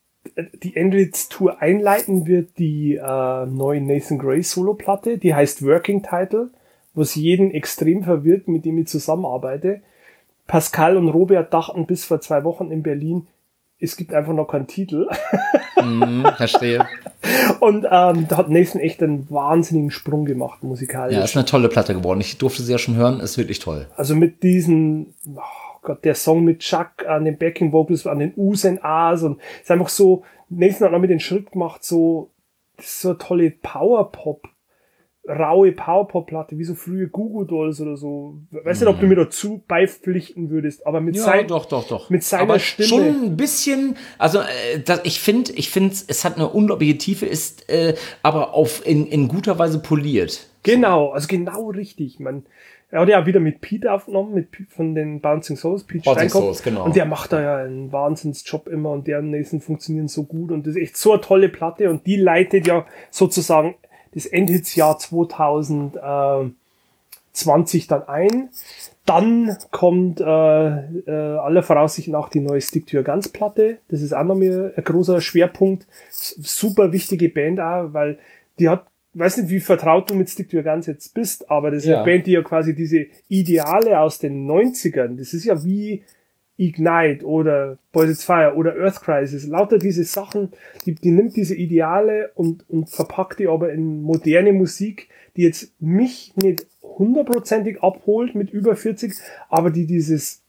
die End-Hits Tour einleiten wird die äh, neue Nathan Gray Solo-Platte, die heißt Working Title, was jeden extrem verwirrt, mit dem ich zusammenarbeite. Pascal und Robert dachten bis vor zwei Wochen in Berlin, es gibt einfach noch keinen Titel. Mm, verstehe. Und ähm, da hat Nathan echt einen wahnsinnigen Sprung gemacht, musikalisch. Ja, ist eine tolle Platte geworden. Ich durfte sie ja schon hören, ist wirklich toll. Also mit diesen, oh Gott, der Song mit Chuck an den Backing Vocals, an den U's und A's und es ist einfach so, Nathan hat noch mit den Schritt gemacht, so, das ist so eine tolle Power-Pop, raue Power-Pop-Platte, wie so frühe Goo-Goo Dolls oder so. Weißt du, mm. ob du mir dazu beipflichten würdest, aber mit ja, sein, doch, doch, doch. Mit seiner aber Stimme. Schon ein bisschen, also äh, das, ich finde, ich finde, es hat eine unglaubliche Tiefe, ist äh, aber auf in, in guter Weise poliert. Genau, also genau richtig. Man, er hat ja wieder mit Pete aufgenommen, mit von den Bouncing Souls, Pete Bouncing Steinkopf. Souls, genau. Und der macht da ja einen Wahnsinnsjob immer und deren Nathan funktionieren so gut und das ist echt so eine tolle Platte und die leitet ja sozusagen das End-Hits-Jahr zwanzig zwanzig dann ein. Dann kommt äh, äh, aller Voraussicht nach die neue Stick to Your Guns Platte. Das ist auch noch mal ein großer Schwerpunkt. Super wichtige Band auch, weil die hat, weiß nicht, wie vertraut du mit Stick to Your Guns jetzt bist, aber das ist ja. eine Band, die ja quasi diese Ideale aus den neunzigern, das ist ja wie Ignite oder Boys It's Fire oder Earth Crisis, lauter diese Sachen, die, die nimmt diese Ideale und, und verpackt die aber in moderne Musik, die jetzt mich nicht hundertprozentig abholt mit über vierzig, aber die dieses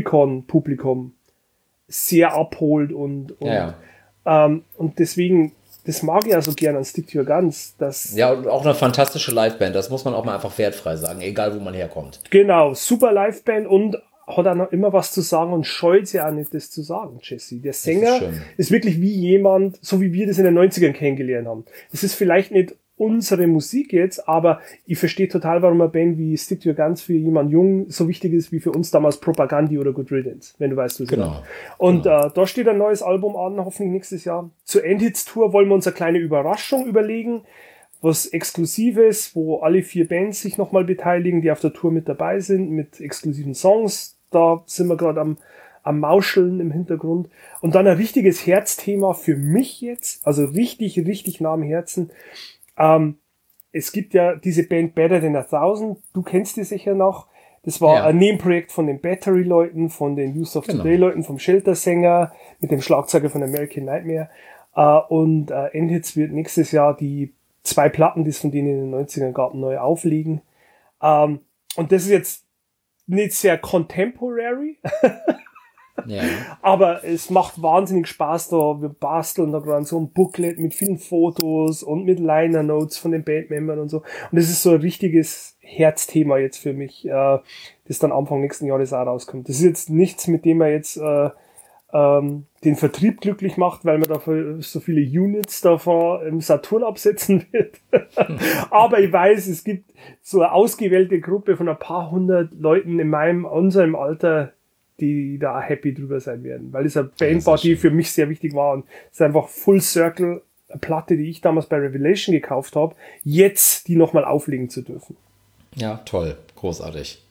Empiricon-Publikum sehr abholt und, und, ja. ähm, und deswegen das mag ich ja so gern an Stick to Your Guns. Das ja, und auch eine fantastische Liveband, das muss man auch mal einfach wertfrei sagen, egal wo man herkommt. Genau, super Liveband und hat auch noch immer was zu sagen und scheut sich auch nicht, das zu sagen, Jesse. Der Sänger ist, ist wirklich wie jemand, so wie wir das in den neunzigern kennengelernt haben. Das ist vielleicht nicht unsere Musik jetzt, aber ich verstehe total, warum eine Band wie Stick to Your Guns für jemanden jung so wichtig ist, wie für uns damals Propagandi oder Good Riddance, wenn du weißt, was ich genau. meine. Und genau. Äh, da steht ein neues Album an, hoffentlich nächstes Jahr. Zur Endhits-Tour wollen wir uns eine kleine Überraschung überlegen, was Exklusives, wo alle vier Bands sich nochmal beteiligen, die auf der Tour mit dabei sind, mit exklusiven Songs. Da sind wir gerade am, am Mauscheln im Hintergrund. Und dann ein richtiges Herzthema für mich jetzt, also richtig, richtig nah am Herzen. Ähm, es gibt ja diese Band Better Than a Thousand, du kennst die sicher noch. Das war ja. ein Nebenprojekt von den Battery-Leuten, von den Youth of genau. Today-Leuten, vom Shelter-Sänger, mit dem Schlagzeuger von American Nightmare. Äh, und äh, Endhits wird nächstes Jahr die zwei Platten, die es von denen in den neunzigern gab, neu auflegen. Ähm, und das ist jetzt nicht sehr contemporary, ja. aber es macht wahnsinnig Spaß da. Wir basteln da gerade so ein Booklet mit vielen Fotos und mit Liner Notes von den Bandmembern und so. Und das ist so ein richtiges Herzthema jetzt für mich, äh, das dann Anfang nächsten Jahres auch rauskommt. Das ist jetzt nichts, mit dem man jetzt äh, ähm, den Vertrieb glücklich macht, weil man dafür so viele Units davon im Saturn absetzen wird. Aber ich weiß, es gibt so eine ausgewählte Gruppe von ein paar hundert Leuten in meinem, unserem Alter, die da happy drüber sein werden, weil es eine Band war, die für mich sehr wichtig war und es ist einfach Full Circle, eine Platte, die ich damals bei Revelation gekauft habe, jetzt die nochmal auflegen zu dürfen. Ja, toll, großartig.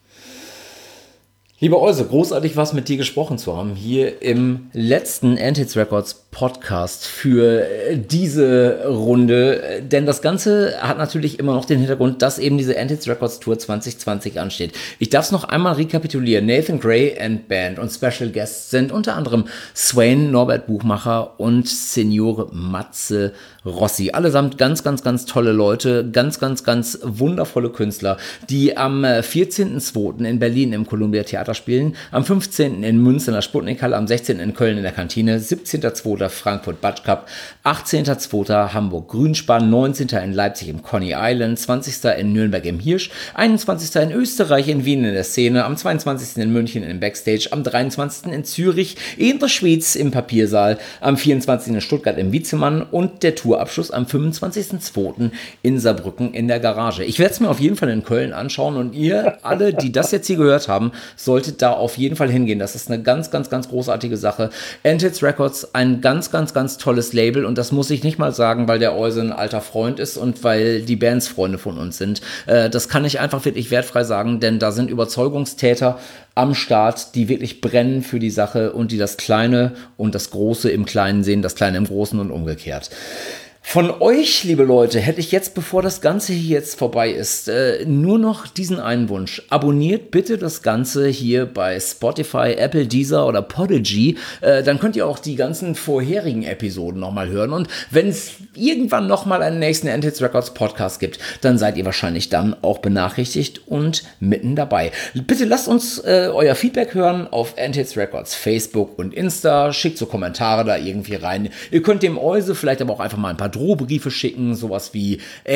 Lieber Euse, großartig was mit dir gesprochen zu haben, hier im letzten Endhits Records Podcast für diese Runde, denn das Ganze hat natürlich immer noch den Hintergrund, dass eben diese Endhits Records Tour zwanzig zwanzig ansteht. Ich darf es noch einmal rekapitulieren. Nathan Gray and Band und Special Guests sind unter anderem Swain, Norbert Buchmacher und Signore Matze Rossi. Allesamt ganz, ganz, ganz tolle Leute, ganz, ganz, ganz wundervolle Künstler, die am vierzehnten zweiten in Berlin im Columbia Theater spielen, am fünfzehnten in Münster in der Sputnikhalle, am sechzehnten in Köln in der Kantine, siebzehnten zweiten Frankfurt Batsch Cup, achtzehnten zweiten Hamburg Grünspan, neunzehnten in Leipzig im Coney Island, zwanzigsten in Nürnberg im Hirsch, einundzwanzigsten in Österreich in Wien in der Szene, am zweiundzwanzigsten in München im Backstage, am dreiundzwanzigsten in Zürich in der Schweiz im Papiersaal, am vierundzwanzigsten in Stuttgart im Wiezemann und der Tourabschluss am fünfundzwanzigsten zweiten in Saarbrücken in der Garage. Ich werde es mir auf jeden Fall in Köln anschauen und ihr alle, die das jetzt hier gehört haben, solltet da auf jeden Fall hingehen. Das ist eine ganz, ganz, ganz großartige Sache. Endhits Records, ein ganz, ganz, ganz tolles Label und das muss ich nicht mal sagen, weil der Euse ein alter Freund ist und weil die Bands Freunde von uns sind. Äh, das kann ich einfach wirklich wertfrei sagen, denn da sind Überzeugungstäter am Start, die wirklich brennen für die Sache und die das Kleine und das Große im Kleinen sehen, das Kleine im Großen und umgekehrt. Von euch, liebe Leute, hätte ich jetzt, bevor das Ganze hier jetzt vorbei ist, äh, nur noch diesen einen Wunsch. Abonniert bitte das Ganze hier bei Spotify, Apple, Deezer oder Podigy. Äh, dann könnt ihr auch die ganzen vorherigen Episoden nochmal hören. Und wenn es irgendwann nochmal einen nächsten Endhits Records Podcast gibt, dann seid ihr wahrscheinlich dann auch benachrichtigt und mitten dabei. Bitte lasst uns äh, euer Feedback hören auf Endhits Records Facebook und Insta. Schickt so Kommentare da irgendwie rein. Ihr könnt dem Euse vielleicht aber auch einfach mal ein paar Drohbriefe schicken, sowas wie,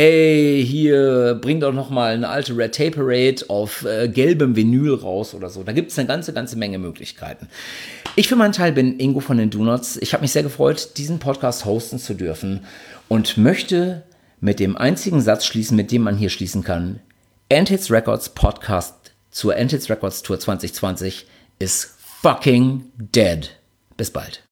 ey, hier, bring doch noch mal eine alte Red Tape Parade auf äh, gelbem Vinyl raus oder so. Da gibt es eine ganze, ganze Menge Möglichkeiten. Ich für meinen Teil bin Ingo von den Donuts. Ich habe mich sehr gefreut, diesen Podcast hosten zu dürfen und möchte mit dem einzigen Satz schließen, mit dem man hier schließen kann. Endhits Records Podcast zur Endhits Records Tour zwanzig zwanzig ist fucking dead. Bis bald.